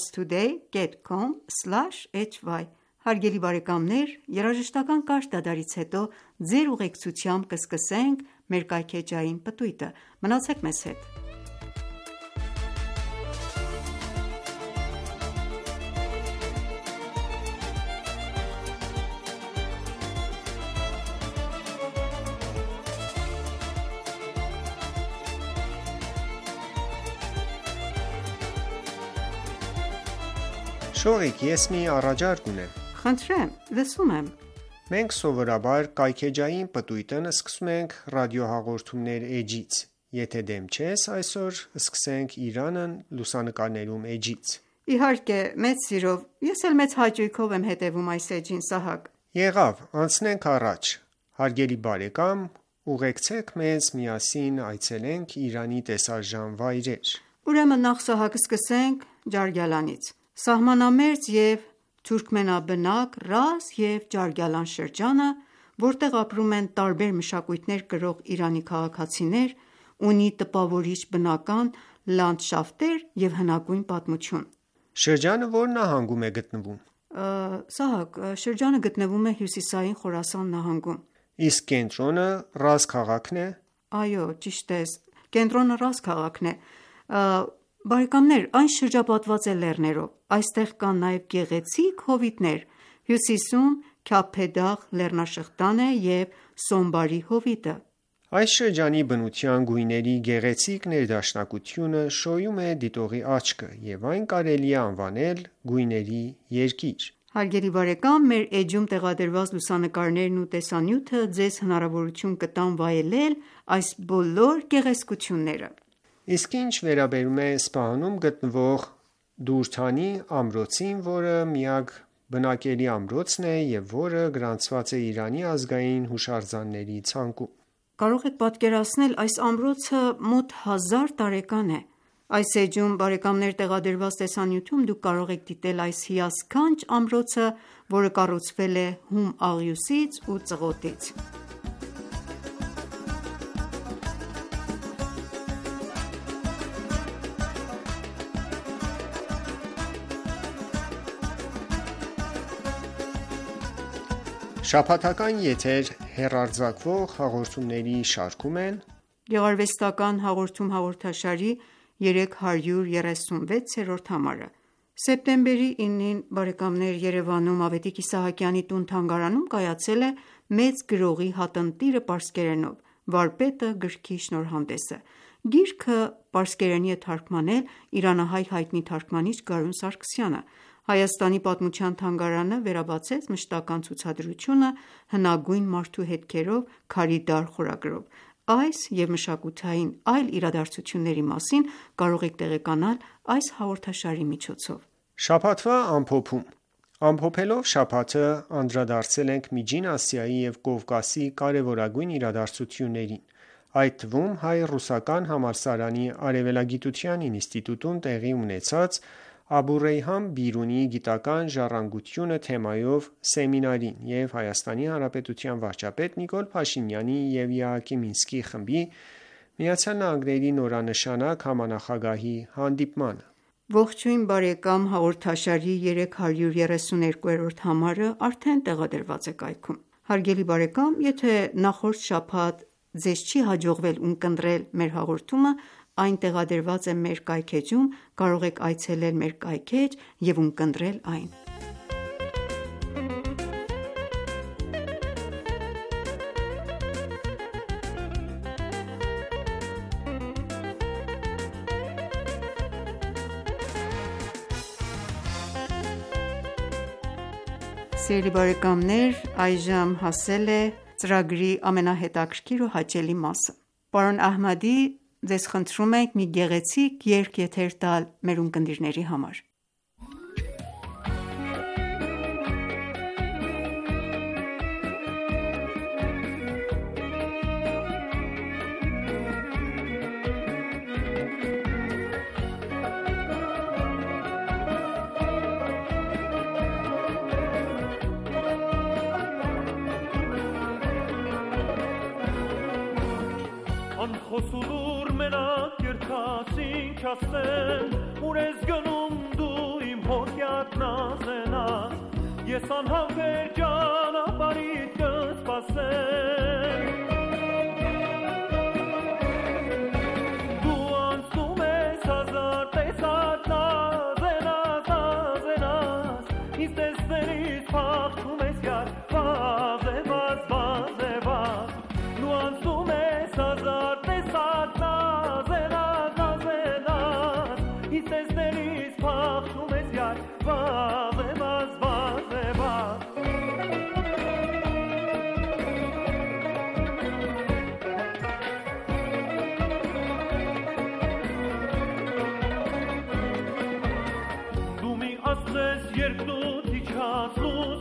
[SPEAKER 1] parstoday.com/hy։ Հարգելի բարեկամներ, երաժշտական կարճ դադարից հետո ձեր ուղեկցությամբ կսկսենք մեր կայքեջային պտույտը։ Մնացեք մեզ հետ։
[SPEAKER 4] Շողիկ, ես մի առաջարկ ունեմ։
[SPEAKER 1] Խնդրեմ, լսում եմ։
[SPEAKER 4] Մենք սովորաբար կայքեջային պտույտն սկսում ենք ռադիոհաղորդումներ էջից։ Եթե դեմ չես, այսօր սկսենք Իրանն լուսանկարներում էջից։
[SPEAKER 1] Իհարկե, մեծ սիրով, ես էլ մեծ հաճույքով եմ հետևում այս էջին, Սահակ։
[SPEAKER 4] Եղավ, անցնենք առաջ։ Հարգելի բարեկամ, ուղեկցեք մեզ միասին այցելենք Իրանի տեսարժան վայրեր։
[SPEAKER 1] Ուրեմն նախ Սահակ սկսենք Ջարգալանից։ Սահմանամերձ և թուրքմենաբնակ Ռազ և Ջարգալան շրջանը, որտեղ ապրում են տարբեր մշակույթներ կրող Իրանի քաղաքացիներ, ունի տպավորիչ բնական լանդշաֆտներ և հնագույն պատմություն։
[SPEAKER 4] Շրջանը ո՞ր նահանգում է գտնվում։
[SPEAKER 1] Սահակ, շրջանը գտնվում է հյուսիսային Խորասան նահանգում։
[SPEAKER 4] Իսկ կենտրոնը Ռազ քաղաքն է։
[SPEAKER 1] Այո, ճիշտ ես, կենտրոնը Ռազ քաղաքն է։ Բարեկամներ, այն շրջապատված է լեռներով։ Այստեղ կան նաև գեղեցիկ հովիտներ։ Հյուսիսում Քափեդաղ լեռնաշղթան է և Սոնբարի հովիտը։
[SPEAKER 4] Այս շրջանի բնության գույների գեղեցիկ ներդաշնակությունը շոյում է դիտողի աչքը, և այն կարելի է անվանել գույների երկիր։
[SPEAKER 1] Հարգելի բարեկամ, մեր էջում տեղադրված լուսանկարներն ու տեսանյութը ձեզ հնարավորություն կտան վայելել այս բոլոր գեղեցկությունները։
[SPEAKER 4] Իսկ ինչ վերաբերում է Սպահանում գտնվող Դուրթանի ամրոցին, որը միակ բնակելի ամրոցն է և որը գրանցված է Իրանի ազգային հուշարձանների ցանկում։
[SPEAKER 1] Կարող եք պատկերացնել, այս ամրոցը մոտ 1000 տարեկան է։ Այս էջում բարեկամներ տեղադրված տեսանյութում դուք կարող եք դիտել այս հիասքանչ ամրոցը, որը կառուցվել է հում աղյուսից ու ծղոտից։
[SPEAKER 4] Շաբաթական եթեր հեռարձակվող հաղորդումների շարքում են
[SPEAKER 1] Գեղարվեստական հաղորդում հաղորդաշարի 336-րդ համարը։ Սեպտեմբերի 9-ին Երևանում Ավետիք Իսահակյանի տուն-թանգարանում կայացել է «Մեծ գրողի հատնտիրը» պարսկերենով, վարպետը գրքի շնորհանդեսը։ Գիրքը պարսկերենի է թարգմանել իրանահայ հայտնի թարգմանիչ Գարուն Սարգսյանը։ Հայաստանի պատմության թանգարանը վերաբացեց մշտական ցուցադրությունը հնագույն մարդու հետքերով «Քարիդար» խորագրով։ Այս և մշակութային այլ իրադարձությունների մասին կարող եք տեղեկանալ այս հաղորդաշարի միջոցով։
[SPEAKER 4] Շաբաթվա ամփոփում։ Ամփոփելով շաբաթը անդրադարձել ենք Միջին Ասիայի և Կովկասի կարևորագույն իրադարձություններին, այդ թվում հայ-ռուսական համալսարանի արևելագիտության ինստիտուտում տեղի ունեցած Աբու Ռեյհան Բիրունիի գիտական ժառանգությունը թեմայով սեմինարին և Հայաստանի Հանրապետության վարչապետ Նիկոլ Փաշինյանի և ԵԱՀԿ Մինսկի խմբի ԱՄՆ-ի նորանշանակ համանախագահի հանդիպմանը։
[SPEAKER 1] Ողջույն բարեկամ, հաղորդաշարի 332-րդ համարը արդեն տեղադրված է կայքում։ Հարգելի բարեկամ, եթե նախորդ շաբաթ ձեզ չի հաջողվել ունկնդրել մեր հաղորդումը, այն տեղադրված է մեր կայքէջում, կարող եք այցելել մեր կայքէջ և ունկնդրել այն։ Սիրելի բարեկամներ, այժմ հասել է ծրագրի ամենահետաքրքիր ու հաճելի մասը։ Պարոն Ահմադի, ձեզ խնդրում ենք մի գեղեցիկ երգ եթեր տալ մեր ունկնդիրների համար։
[SPEAKER 3] Խոսուլուր մենակ երթասին չասեն, ուր ես գնում դու իմ հոտյակ նազենաս, ես անհավեր ճանապարհիդ կսպասեմ։ Դու անցնում ես հազար տեսակ նազենաս, նազենաս, ինձ տեսնելիս փախչում ես յար, վազևազ, վազևազ, դու անցնում ես հազար տեսակ նազենաս, նազենաս, ինձ տեսնելիս փախչում ես յար, վազևազ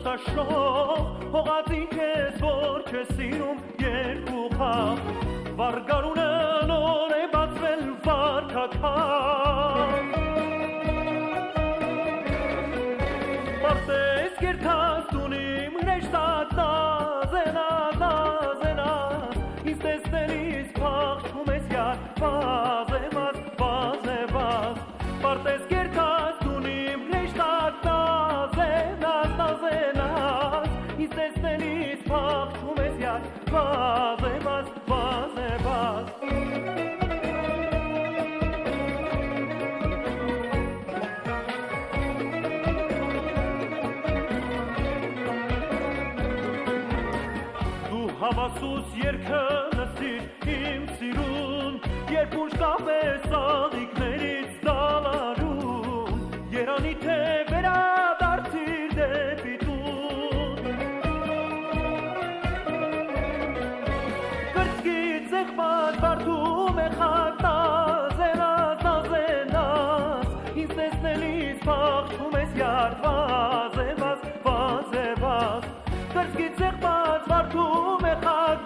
[SPEAKER 3] արտաշող հողածին քեզ որ չես սիրում երկու խաղ վարգարունը նոր է բացվել վարքաքան Պարտես կերթած տունիմ նեշտած նազենաս ինձ տեսնելիս փախչում ես յար վազևազ Պարտես կերթած տունիմ նեշտած նազենաս ինձ տեսնելիս փախչում ես յար վազևազ Հավասուս երկը լսիր իմ սիրուն Երբ ուշ կապես աղիքներից դալարում Երանի թե վերադարձիր դեպի տուն Կրծքից եղբար վարդում է խատ նազենաս Ինձ տեսնելիս փախչում ես յար վազևազ Կրծքից եղբար վարդում է խատ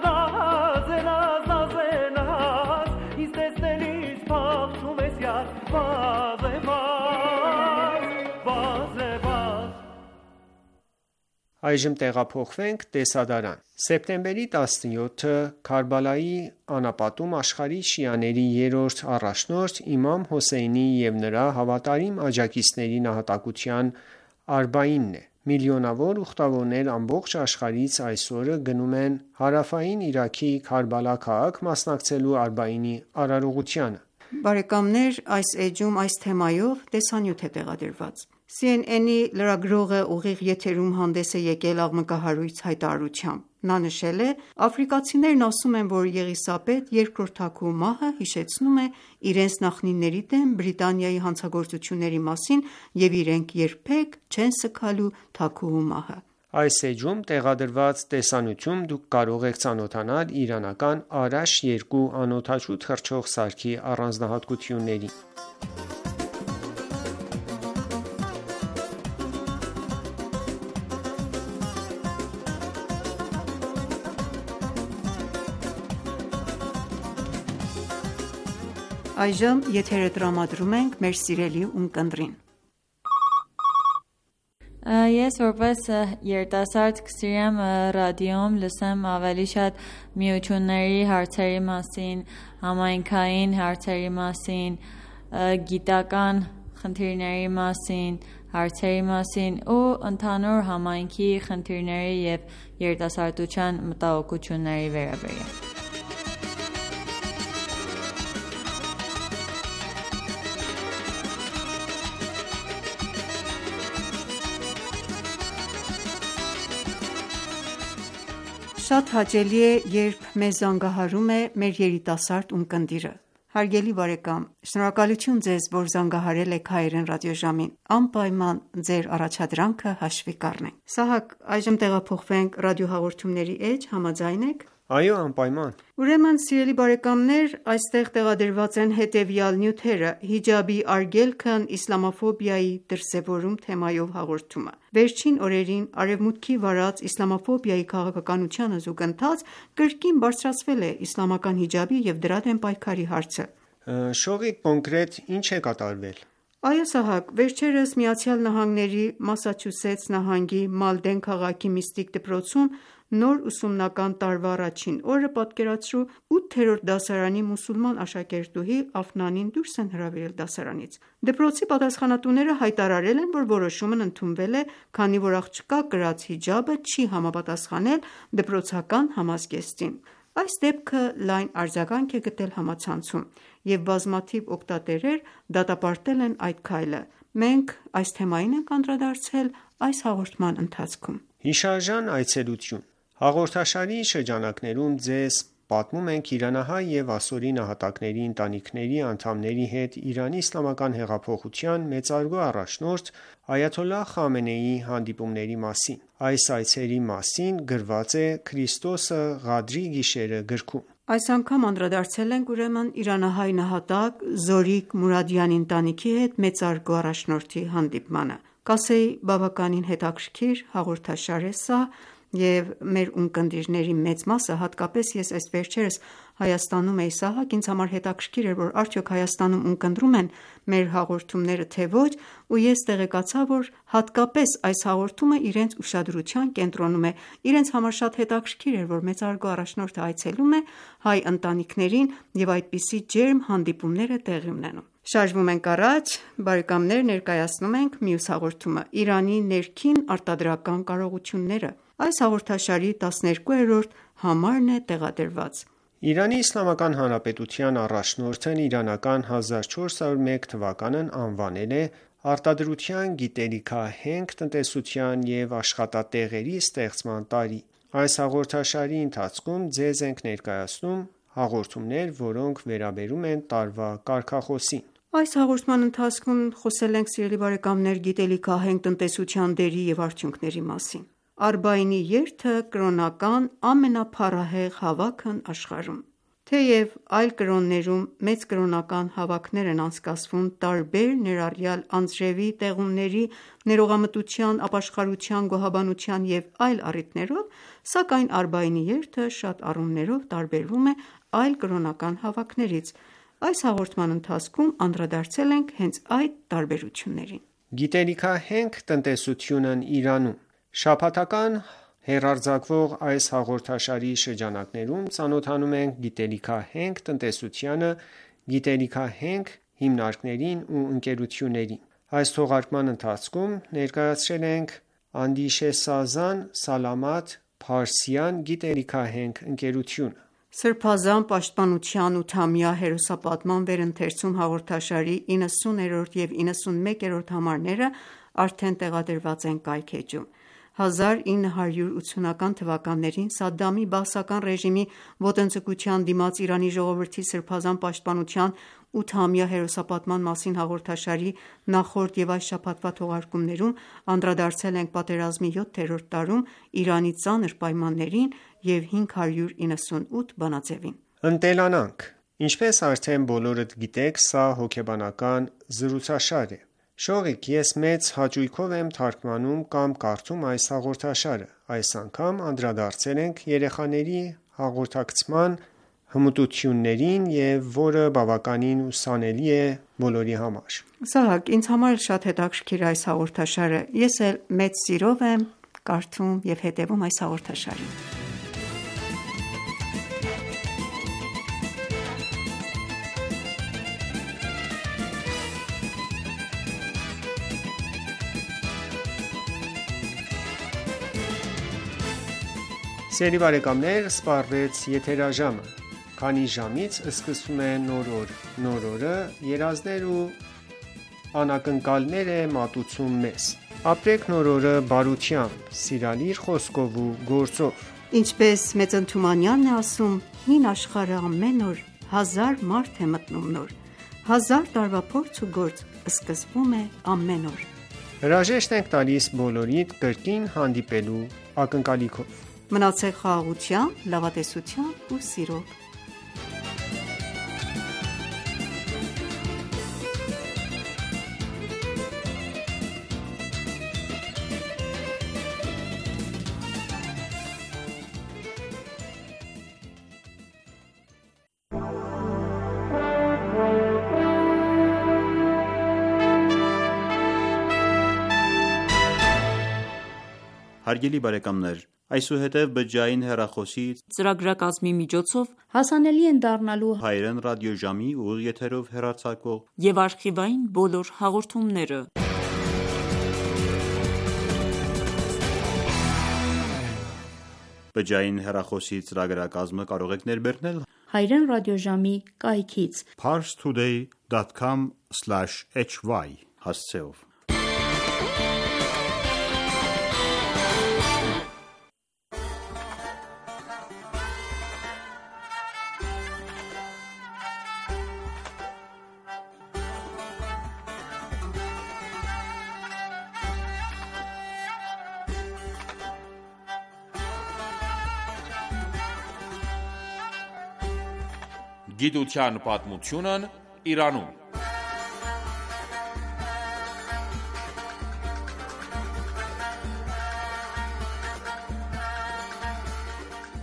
[SPEAKER 3] նազենաս Ինձ տեսնելիս փախչում ես յար վազևազ
[SPEAKER 4] Այժմ տեղափոխվենք տեսադարան։ Սեպտեմբերի 17-ը Քարբալայի անապատում աշխարհի շիաների երրորդ առաջնորդ Իմամ Հոսեյնի և նրա հավատարիմ աջակիցների նահատակության արբայինն է։ Միլիոնավոր ուխտավորներ ամբողջ աշխարհից այս օրը գնում են հարավային Իրաքի Քարբալա քաղաք մասնակցելու արբայինի արարողությանը։
[SPEAKER 1] Բարեկամներ, այս էջում այս թեմայով տեսանյութ է տեղադրված։ CNN-ի լրագրողը ուղիղ եթերում հանդես է եկել աղմկահարույց հայտարարությամբ։ Նա նշել է. «Աֆրիկացիներն ասում են, որ Եղիսաբեթ երկրորդ թագուհու մահը հիշեցնում է իրենց նախնիների դեմ Բրիտանիայի հանցագործությունների մասին և իրենք երբեք չեն սգալու թագուհու մահը»։
[SPEAKER 4] Այս էջում տեղադրված տեսանյութում դուք կարող եք ծանոթանալ իրանական Արաշ-2 անօդաչու թռչող սարքի առանձնահատկություններին։
[SPEAKER 1] Այժմ եթերը տրամադրում ենք մեր սիրելի ունկնդրին։
[SPEAKER 5] Ես որպես երիտասարդ կսիրեմ ռադիոյում լսեմ ավելի շատ միությունների հարցերի մասին, համայնքային հարցերի մասին, գիտական խնդիրների մասին, հարցերի մասին ու ընդհանուր համայնքի խնդիրների և երիտասարդության մտահոգությունների վերաբերյալ։
[SPEAKER 1] Շատ հաճելի է, երբ մեզ զանգահարում է մեր երիտասարդ ունկնդիրը։ Հարգելի բարեկամ, շնորհակալություն ձեզ, որ զանգահարել եք Հայերեն ռադիոժամին։ Անպայման ձեր առաջադրանքը հաշվի կառնենք։ Սահակ, այժմ տեղափոխվենք ռադիոհաղորդումների էջ, համաձայն եք։
[SPEAKER 4] Այո, անպայման։
[SPEAKER 1] Ուրեմն, սիրելի բարեկամներ, այստեղ տեղադրված են հետևյալ նյութերը՝ հիջաբի արգելքն իսլամաֆոբիայի դրսևորում թեմայով հաղորդումը։ Վերջին օրերին Արևմուտքի վարած իսլամաֆոբիայի քաղաքականությանը զուգընթաց կրկին բարձրացվել է իսլամական հիջաբի և դրա դեմ պայքարի հարցը։
[SPEAKER 4] Շողիկ, կոնկրետ ինչ է կատարվել։
[SPEAKER 1] Այո, Սահակ, վերջերս ԱՄՆ-ի Մասաչուսեթս նահանգի Մալդեն քաղաքի միստիկ դպրոցում նոր ուսումնական տարվա առաջին օրը պատկերացրու 8-րդ դասարանի մուսուլման աշակերտուհի Աֆնանին դուրս են հրավիրել դասարանից։ Դպրոցի պատասխանատուները հայտարարել են, որ որոշումն ընդունվել է, քանի որ աղջկա կրած հիջաբը չի համապատասխանել դպրոցական համազգեստին։ Այս դեպքը լայն արձագանք է գտել համացանցում, և բազմաթիվ օգտատերեր դատապարտել են այդ քայլը։ Մենք այս թեմային ենք անդրադարձել այս հաղորդման ընթացքում։
[SPEAKER 4] Հիշարժան այցելություն։ Հաղորդաշարի շրջանակներում ձեզ պատմում ենք իրանահայ և ասորի նահատակների ընտանիքների անդամների հետ Իրանի իսլամական հեղափոխության մեծարգո առաջնորդ Այաթոլլահ Խամենեիի հանդիպումների մասին։ Այս այցերի մասին գրված է «Քրիստոսը Ղադրի գիշերը» գրքում։
[SPEAKER 1] Այս անգամ անդրադարձել ենք ուրեմն իրանահայ նահատակ Զորիկ Մուրադյանի ընտանիքի հետ մեծարգո առաջնորդի հանդիպմանը։ Կասեի բավականին հետաքրքիր հաղորդաշար է սա և մեր ունկնդիրների մեծ մասը, հատկապես ես այս վերջերս Հայաստանում էի, Սահակ, ինձ համար հետաքրքիր էր, որ արդյոք Հայաստանում ունկնդրում են մեր հաղորդումները թե ոչ, ու ես տեղեկացա, որ հատկապես այս հաղորդումը իրենց ուշադրության կենտրոնում է։ Իրենց համար շատ հետաքրքիր էր, որ մեծարգո առաջնորդը այցելում է հայ ընտանիքներին և այդպիսի ջերմ հանդիպումներ է տեղի ունենում։ Շարժվում ենք առաջ, բարեկամներ, ներկայացնում ենք մյուս հաղորդումը՝ Իրանի ներքին արտադրական կարողությունները։ Այս հաղորդաշարի 12-րդ համարն է տեղադրված։
[SPEAKER 4] Իրանի Իսլամական Հանրապետության առաջնորդն իրանական 1401 թվականն անվանել է «Արտադրության, գիտելիքահենք տնտեսության և աշխատատեղերի ստեղծման տարի»։ Այս հաղորդաշարի ընթացքում ձեզ ենք ներկայացնում հաղորդումներ, որոնք վերաբերում են տարվա կարգախոսին։
[SPEAKER 1] Այս հաղորդման ընթացքում խոսել ենք, սիրելի բարեկամներ, գիտելիքահենք տնտեսության դերի և արդյունքների մասին։ Արբաինի երթը կրոնական ամենափառահեղ հավաքն աշխարհում։ Թեև այլ կրոններում մեծ կրոնական հավաքներ են անցկացվում տարբեր, ներառյալ անձրևի, տեղումների, ներողամտության, ապաշխարության, գոհաբանության և այլ առիթներով, սակայն Արբաինի երթը շատ առումներով տարբերվում է այլ կրոնական հավաքներից։ Այս հաղորդման ընթացքում անդրադարձել ենք հենց այդ տարբերություններին։
[SPEAKER 4] Գիտելիքահենք տնտեսությունն Իրանում։ Շաբաթական հեռարձակվող այս հաղորդաշարի շրջանակներում ծանոթանում ենք գիտելիքահենք տնտեսությանը, գիտելիքահենք հիմնարկներին ու ընկերություններին։ Այս թողարկման ընթացքում ներկայացրել ենք Անդիշեսազան Սալամաթ Փարսյան գիտելիքահենք ընկերությունը։
[SPEAKER 1] Սրբազան պաշտպանության 8-ամյա հերոսապատման վերընթերցում հաղորդաշարի 90-րդ և 91-րդ համարները արդեն տեղադրված են կայքէջում։ 1980-ական թվականներին Սադդամի բաասական ռեժիմի ոտնձգության դիմաց Իրանի ժողովրդի սրբազան պաշտպանության 8-ամյա հերոսապատման մասին հաղորդաշարի նախորդ և այս շաբաթվա թողարկումներում անդրադարձել ենք պատերազմի 7-րդ տարում Իրանի ծանր պայմաններին և 598 բանաձևին։
[SPEAKER 4] Ընտելանանք։ Ինչպես արդեն բոլորդ գիտեք, սա հոգեբանական զրուցաշար է։ Շողիկ, ես մեծ հաճույքով եմ թարգմանում կամ կարդում այս հաղորդաշարը։ Այս անգամ անդրադարձել ենք երեխաների հաղորդակցման հմտություններին, և որը բավականին ուսանելի է բոլորի համար։
[SPEAKER 1] Սահակ, ինձ համար շատ հետաքրքիր այս հաղորդաշարը։ Ես էլ մեծ սիրով եմ կարդում և հետևում այս հաղորդաշարին։
[SPEAKER 4] Սիրելի բարեկամներ, սպառվեց եթերաժամը։ Քանի ժամից սկսվում է նոր օր։ Նոր օրը երազներ ու անակնկալներ է մատուցում մեզ։ Ապրեք նոր օրը բարությամբ, սիրալիր խոսքով ու գործով։
[SPEAKER 1] Ինչպես Մեծ Ընթումանյանն է ասում, հին աշխարհը ամեն օր 1000 մարդ է մտնում նոր, 1000 տարվա փորձ ու գործ սկսվում է ամեն օր։
[SPEAKER 4] Հրաժեշտ ենք տալիս բոլորիդ կրկին հանդիպելու ակնկալիքով։
[SPEAKER 1] Մնացեք խաղաղությամբ, լավատեսությամբ ու սիրով։
[SPEAKER 6] Հարգելի բարեկամներ, այսուհետև բջջային հեռախոսի
[SPEAKER 2] ծրագրակազմի միջոցով
[SPEAKER 1] հասանելի են դառնալու
[SPEAKER 6] հայերեն ռադիոժամի ուղիղ եթերով հեռարձակվող
[SPEAKER 2] և արխիվային բոլոր հաղորդումները։
[SPEAKER 6] Բջջային հեռախոսի ծրագրակազմը կարող եք ներբեռնել
[SPEAKER 1] հայերեն ռադիոժամի կայքից
[SPEAKER 6] parstoday.com/hy հասցեով։
[SPEAKER 7] Գիտության պատմությունն Իրանում։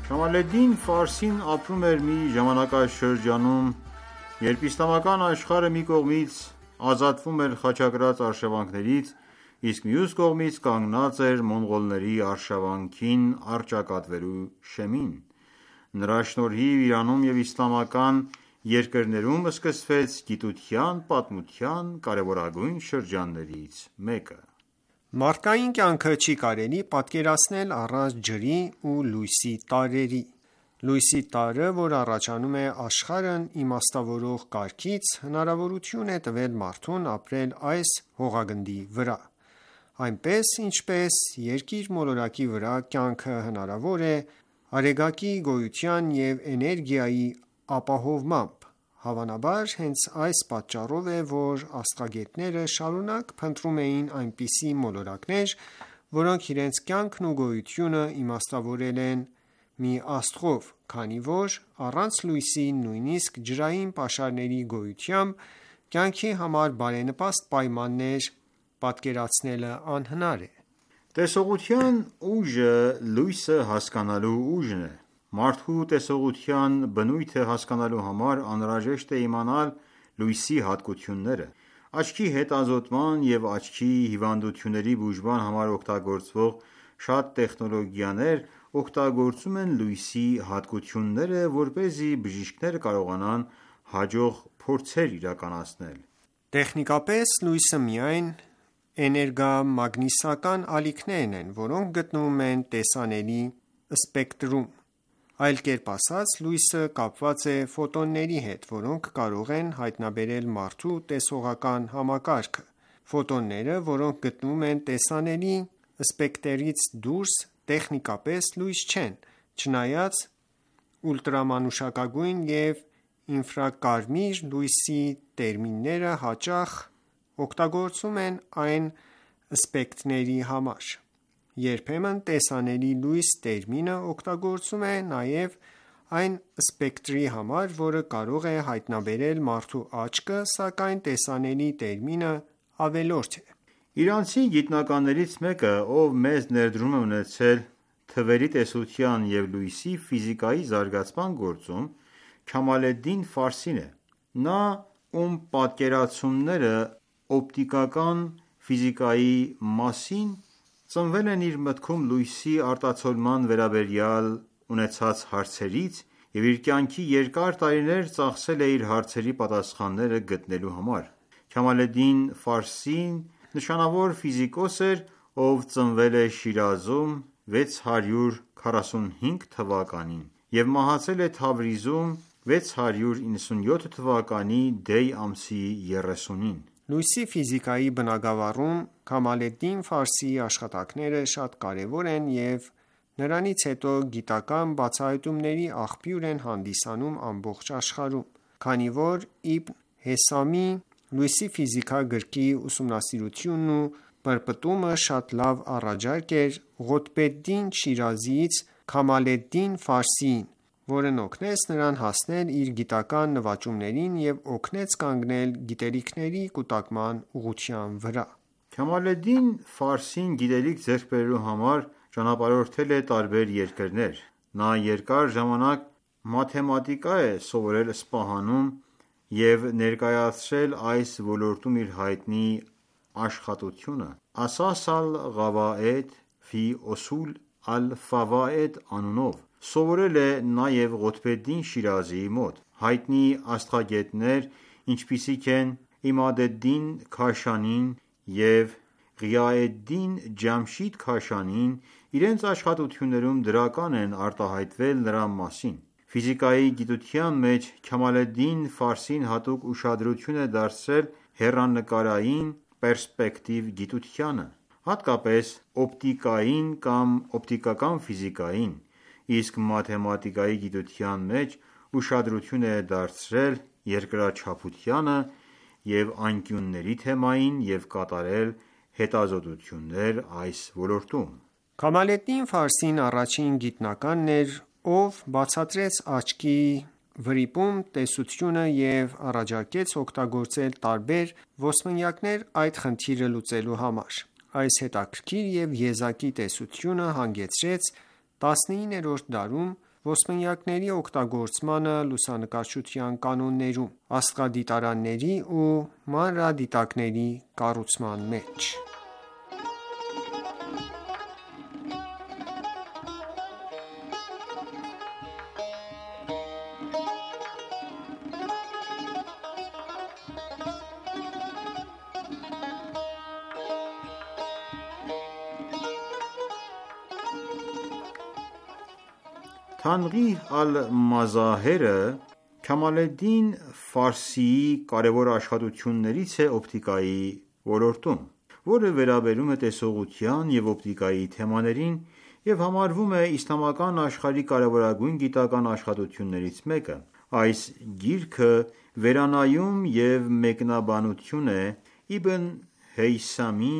[SPEAKER 6] Քամալեդդին Ֆարսին ապրում էր մի ժամանակաշրջանում, երբ իսլամական աշխարհը մի կողմից ազատվում էր խաչակրաց արշավանքներից, իսկ մյուս կողմից կանգնած էր մոնղոլների արշավանքին առճակատվելու շեմին։ Նրա շնորհիվ Իրանում և իսլամական երկրներում սկսվեց գիտության պատմության կարևորագույն շրջաններից մեկը։
[SPEAKER 4] Մարդկային կյանքը չի կարելի պատկերացնել առանց ջրի ու լույսի տարրերի։ Լույսի տարրը, որ առաջանում է աշխարհն իմաստավորող կարգից, հնարավորություն է տվել մարդուն ապրել այս հողագնդի վրա, այնպես ինչպես երկիր մոլորակի վրա կյանքը հնարավոր է Արեգակի գոյության և էներգիայի ապահովմամբ։ Հավանաբար հենց այս պատճառով է, որ աստղագետները շարունակ փնտրում էին այնպիսի մոլորակներ, որոնք իրենց կյանքն ու գոյությունը իմաստավորել են մի աստղով, քանի որ առանց լույսի, նույնիսկ ջրային պաշարների գոյությամբ կյանքի համար բարենպաստ պայմաններ պատկերացնելը անհնար է։
[SPEAKER 6] Տեսողության ուժը լույսը հասկանալու ուժն է։ Մարդու տեսողության բնույթը հասկանալու համար անհրաժեշտ է իմանալ լույսի հատկությունները։ Աչքի հետազոտման և աչքի հիվանդությունների բուժման համար օգտագործվող շատ տեխնոլոգիաներ օգտագործում են լույսի հատկությունները, որպեսզի բժիշկները կարողանան հաջող փորձեր իրականացնել։
[SPEAKER 4] Տեխնիկապես լույսը միայն էներգամագնիսական ալիքներն են, որոնք գտնվում են տեսանելի սպեկտրում։ Այլ կերպ ասած, լույսը կապված է ֆոտոնների հետ, որոնք կարող են հայտնաբերել մարդու տեսողական համակարգը։ Ֆոտոնները, որոնք գտնվում են տեսանելի սպեկտրից դուրս, տեխնիկապես լույս չեն, չնայած ուլտրամանուշակագույն և ինֆրակարմիր լույսի տերմինները հաճախ օգտագործվում են այն սպեկտրերի համար։ Երբեմն տեսանելի լույս տերմինը օգտագործվում է նաև այն սպեկտրի համար, որը կարող է հայտնաբերել մարդու աչքը, սակայն տեսանելի տերմինը ավելորդ է։
[SPEAKER 6] Իրանցի գիտնականներից մեկը, ով մեծ ներդրում է ունեցել թվերի տեսության և լույսի ֆիզիկայի զարգացման գործում, Քամալեդդին Ֆարսին է։ Նա, ում պատկերացումները օպտիկական ֆիզիկայի մասին ծնվել են իր մտքում լույսի արտացոլման վերաբերյալ ունեցած հարցերից և իր կյանքի երկար տարիներ ծախսել է իր հարցերի պատասխանները գտնելու համար։ Քամալեդդին Ֆարսին նշանավոր ֆիզիկոս էր, ով ծնվել է Շիրազում 645 թվականին և մահացել է Թավրիզում 697 թվականի դեյ ամսի 30-ին։
[SPEAKER 4] Լույսի ֆիզիկայի բնագավառում Քամալեդդին Ֆարսիի աշխատանքները շատ կարևոր են և նրանից հետո գիտական բացահայտումների աղբյուր են հանդիսանում ամբողջ աշխարհում, քանի որ Իբն Հեսամի «Լույսի ֆիզիկա» գրքի ուսումնասիրությունն ու պրպտումը շատ լավ առաջարկ էր Ղոթբեդդին Շիրազիից Քամալեդդին Ֆարսիին, որն օգնեց նրան հասնել իր գիտական նվաճումներին և օգնեց կանգնել գիտելիքների կուտակման ուղղության վրա։
[SPEAKER 6] Քամալեդդին Ֆարսին գիտելիք ձեռք բերելու համար ճանապարհորդել է տարբեր երկրներ։ Նա երկար ժամանակ մաթեմատիկա է սովորել Սպահանում և ներկայացրել այս ոլորտում իր հայտնի աշխատությունը «Ասաս ալ-Ղավաիդ ֆի Օսուլ ալ-Ֆավաիդ» անունով։ Սովորել է նաև Ղոթբեդդին Շիրազիի մոտ։ Հայտնի աստղագետներ, ինչպիսիք են Իմադեդդին Քաշանին և Ղիայեդդին Ջամշիդ Քաշանին, իրենց աշխատություններում դրական են արտահայտվել նրա մասին։ Ֆիզիկայի գիտության մեջ Քամալեդդին Ֆարսին հատուկ ուշադրություն է դարձրել հեռանկարային պերսպեկտիվ գիտությանը, հատկապես օպտիկային կամ օպտիկական ֆիզիկային, իսկ մաթեմատիկայի գիտության մեջ ուշադրություն է դարձրել երկրաչափությանը և անկյունների թեմային և կատարել հետազոտություններ այս ոլորտում։
[SPEAKER 4] Քամալեդդին Ֆարսին առաջին գիտնականն էր, ով բացատրեց աչքի վրիպում տեսությունը և առաջարկեց օգտագործել տարբեր ոսպնյակներ այդ խնդիրը լուծելու համար։ Այս հետաքրքիր և եզակի տեսությունը հանգեցրեց 19-րդ դարում ոսպնյակների օգտագործմանը լուսանկարչության կանոններում, աստղադիտարանների ու մանրադիտակների կառուցման մեջ։
[SPEAKER 6] Թանղիհ ալ-Մազահերը Քամալեդդին Ֆարսիի կարևոր աշխատություններից է օպտիկայի ոլորտում, որը վերաբերում է տեսողության և օպտիկայի թեմաներին և համարվում է իսլամական աշխարհի կարևորագույն գիտական աշխատություններից մեկը։ Այս գիրքը վերանայում և մեկնաբանություն է Իբն Հեյսամի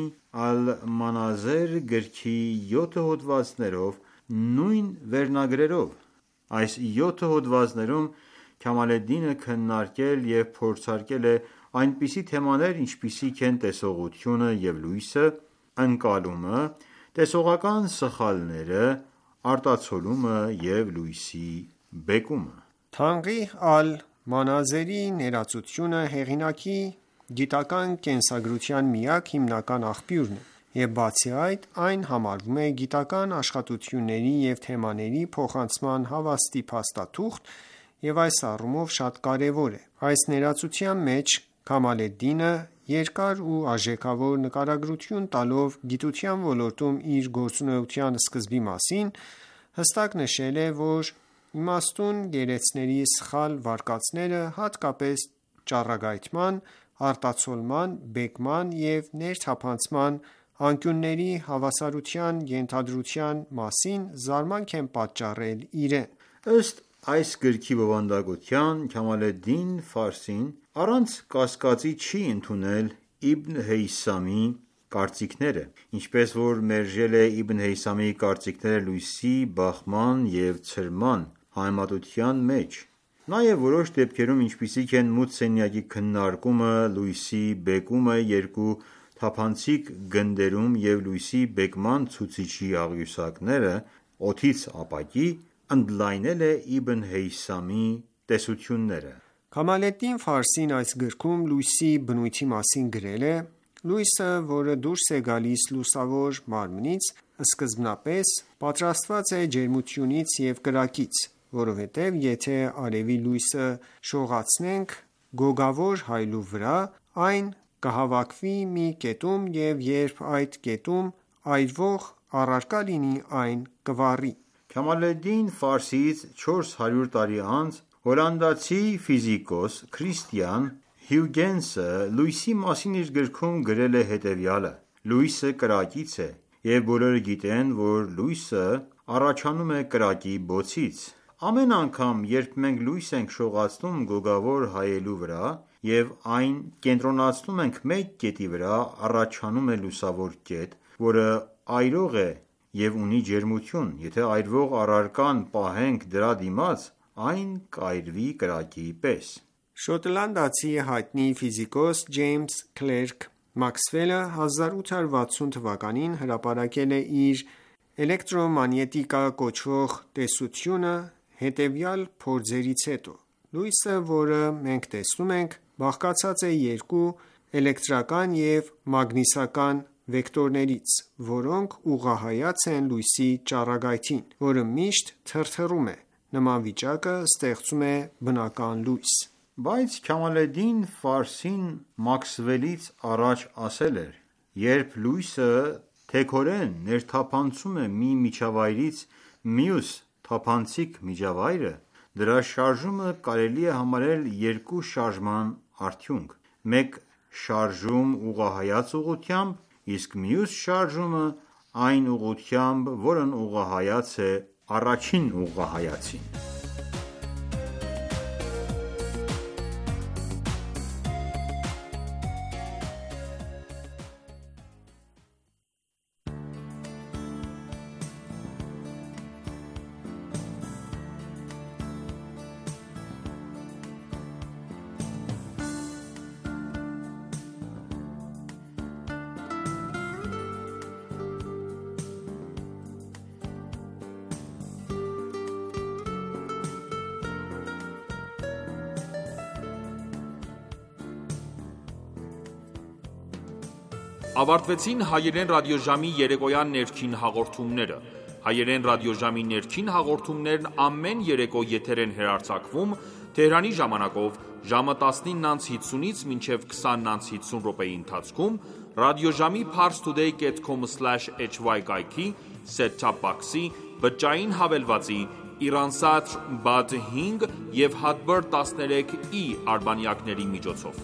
[SPEAKER 6] «Ալ-Մանազեր» գրքի 7 հոդվածներով նույն վերնագրերով։ Այս 7 հոդվածներում Քամալեդդինը քննարկել և փորձարկել է այնպիսի թեմաներ, ինչպիսիք են տեսողությունը և լույսը, ընկալումը, տեսողական սխալները, արտացոլումը և լույսի բեկումը։
[SPEAKER 4] Թանղիհ ալ-Մանազերի ներածությունը հեղինակի գիտական կենսագրության միակ հիմնական աղբյուրն է, և բացի այդ, այն համարվում է գիտական աշխատությունների և թեմաների փոխանցման հավաստի փաստաթուղթ և այս առումով շատ կարևոր է։ Այս ներածության մեջ Քամալեդդինը երկար ու արժեքավոր նկարագրություն տալով գիտության ոլորտում իր գործունեության սկզբի մասին, հստակ նշել է, որ իմաստուն գերեզների սխալ վարկածները, հատկապես ճառագայթման, արտացոլման, բեկման և ներթափանցման անկյունների հավասարության ենթադրության մասին զարմանք են պատճառել իրեն։
[SPEAKER 6] Ըստ այս գրքի բովանդակության, Քամալեդդին Ֆարսին առանց կասկածի չի ընդունել Իբն Հեյսամի կարծիքները, ինչպես որ մերժել է Իբն Հեյսամի կարծիքները լույսի բախման և ցրման համեմատության մեջ։ Նաև որոշ դեպքերում, ինչպիսիք են մութ սենյակի քննարկումը, լույսի բեկումը երկու թափանցիկ գնդերում և լույսի բեկման ցուցիչի աղյուսակները օդից ապակի, ընդլայնել է Իբն Հեյսամի տեսությունները։
[SPEAKER 4] Քամալեդդին Ֆարսին այս գրքում լույսի բնույթի մասին գրել է. «Լույսը, որը դուրս է գալիս լուսավոր մարմնից, սկզբնապես պատրաստված է ջերմությունից և կրակից, որովհետև եթե արևի լույսը շողացնենք գոգավոր հայելու վրա, այն կհավաքվի մի կետում և երբ այդ կետում այրվող առարկա լինի, այն կվառի»։
[SPEAKER 6] Քամալեդդին Ֆարսիից 400 տարի անց հոլանդացի ֆիզիկոս Քրիստիան Հյուգենսը լույսի մասին իր գրքում գրել է հետևյալը. «Լույսը կրակից է, և բոլորը գիտեն, որ լույսը առաջանում է կրակի բոցից։ Ամեն անգամ, երբ մենք լույս ենք շողացնում գոգավոր հայելու վրա և այն կենտրոնացնում ենք մեկ կետի վրա, առաջանում է լուսավոր կետ, որը այրող է և ունի ջերմություն։ Եթե այրվող առարկան պահենք դրա դիմաց, այն կայրվի կրակի պես»։
[SPEAKER 4] Շոտլանդացի հայտնի ֆիզիկոս Ջեյմս Քլերկ Մաքսվելը 1860 թվականին հրապարակել է իր էլեկտրոմագնետիկա կոչվող տեսությունը հետևյալ փորձերից հետո. Լույսը, որը մենք տեսնում ենք, բաղկացած է երկու էլեկտրական և մագնիսական վեկտորներից, որոնք ուղղահայաց են լույսի ճառագայթին, որը միշտ թրթռում է։ Նման վիճակը ստեղծում է բնական լույս։
[SPEAKER 6] Բայց Քամալեդդին Ֆարսին Մաքսվելից առաջ ասել էր. «Երբ լույսը թեքորեն ներթափանցում է մի միջավայրից մյուս թափանցիկ միջավայրը, դրա շարժումը կարելի է համարել երկու շարժման արդյունք. մեկ շարժում ուղղահայաց ուղղությամբ, իսկ մյուս շարժումը այն ուղղությամբ, որն ուղղահայաց է առաջին ուղղահայացին»։
[SPEAKER 7] Ավարտվեցին հայերեն ռադիոժամի երեկոյան ներքին հաղորդումները։ Հայերեն ռադիոժամի ներքին հաղորդումներն ամեն երեկո եթեր են հեռարձակվում Թեհրանի ժամանակով ժամը 19:50-ից մինչև 20:50 րոպեի ընթացքում ռադիոժամի parstoday.com/hy կայքի set-top box-ի, բջջային հավելվածի, Iransat Bad 5 և Hadbir 13e արբանյակների միջոցով։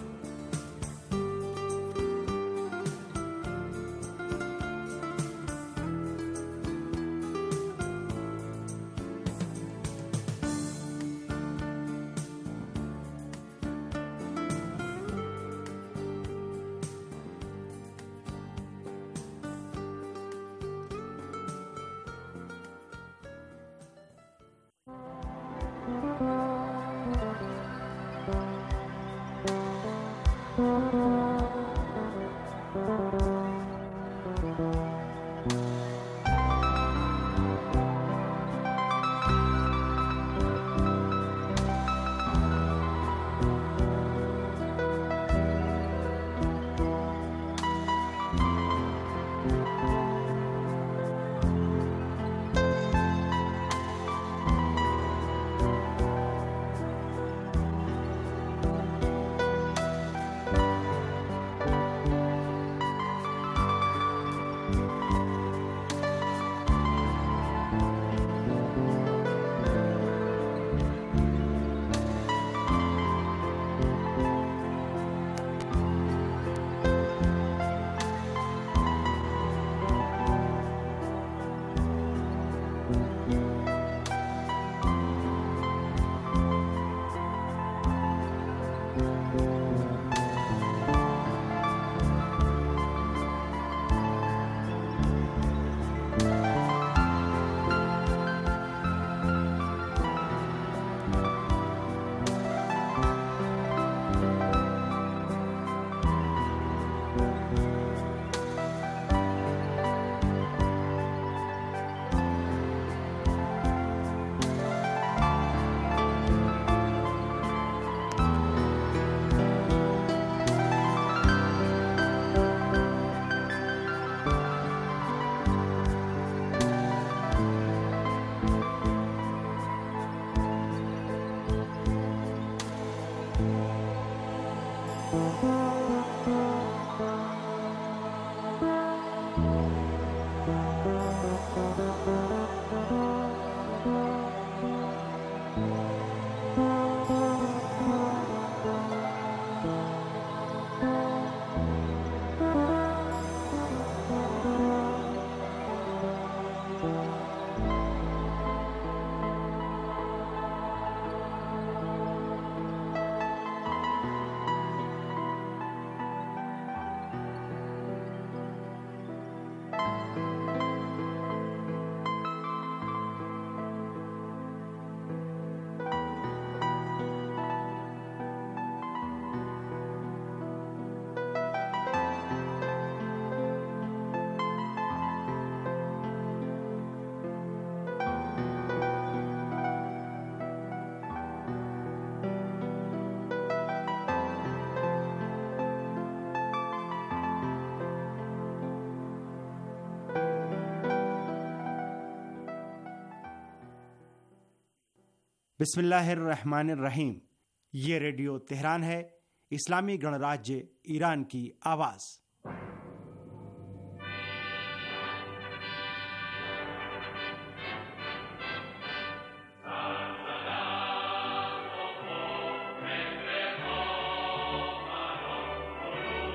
[SPEAKER 8] बिस्मिल्लाहिर्रहमानिर्रहीम। ये radio Tehran है, इस्लामी गणराज्य ईरान की आवाज़।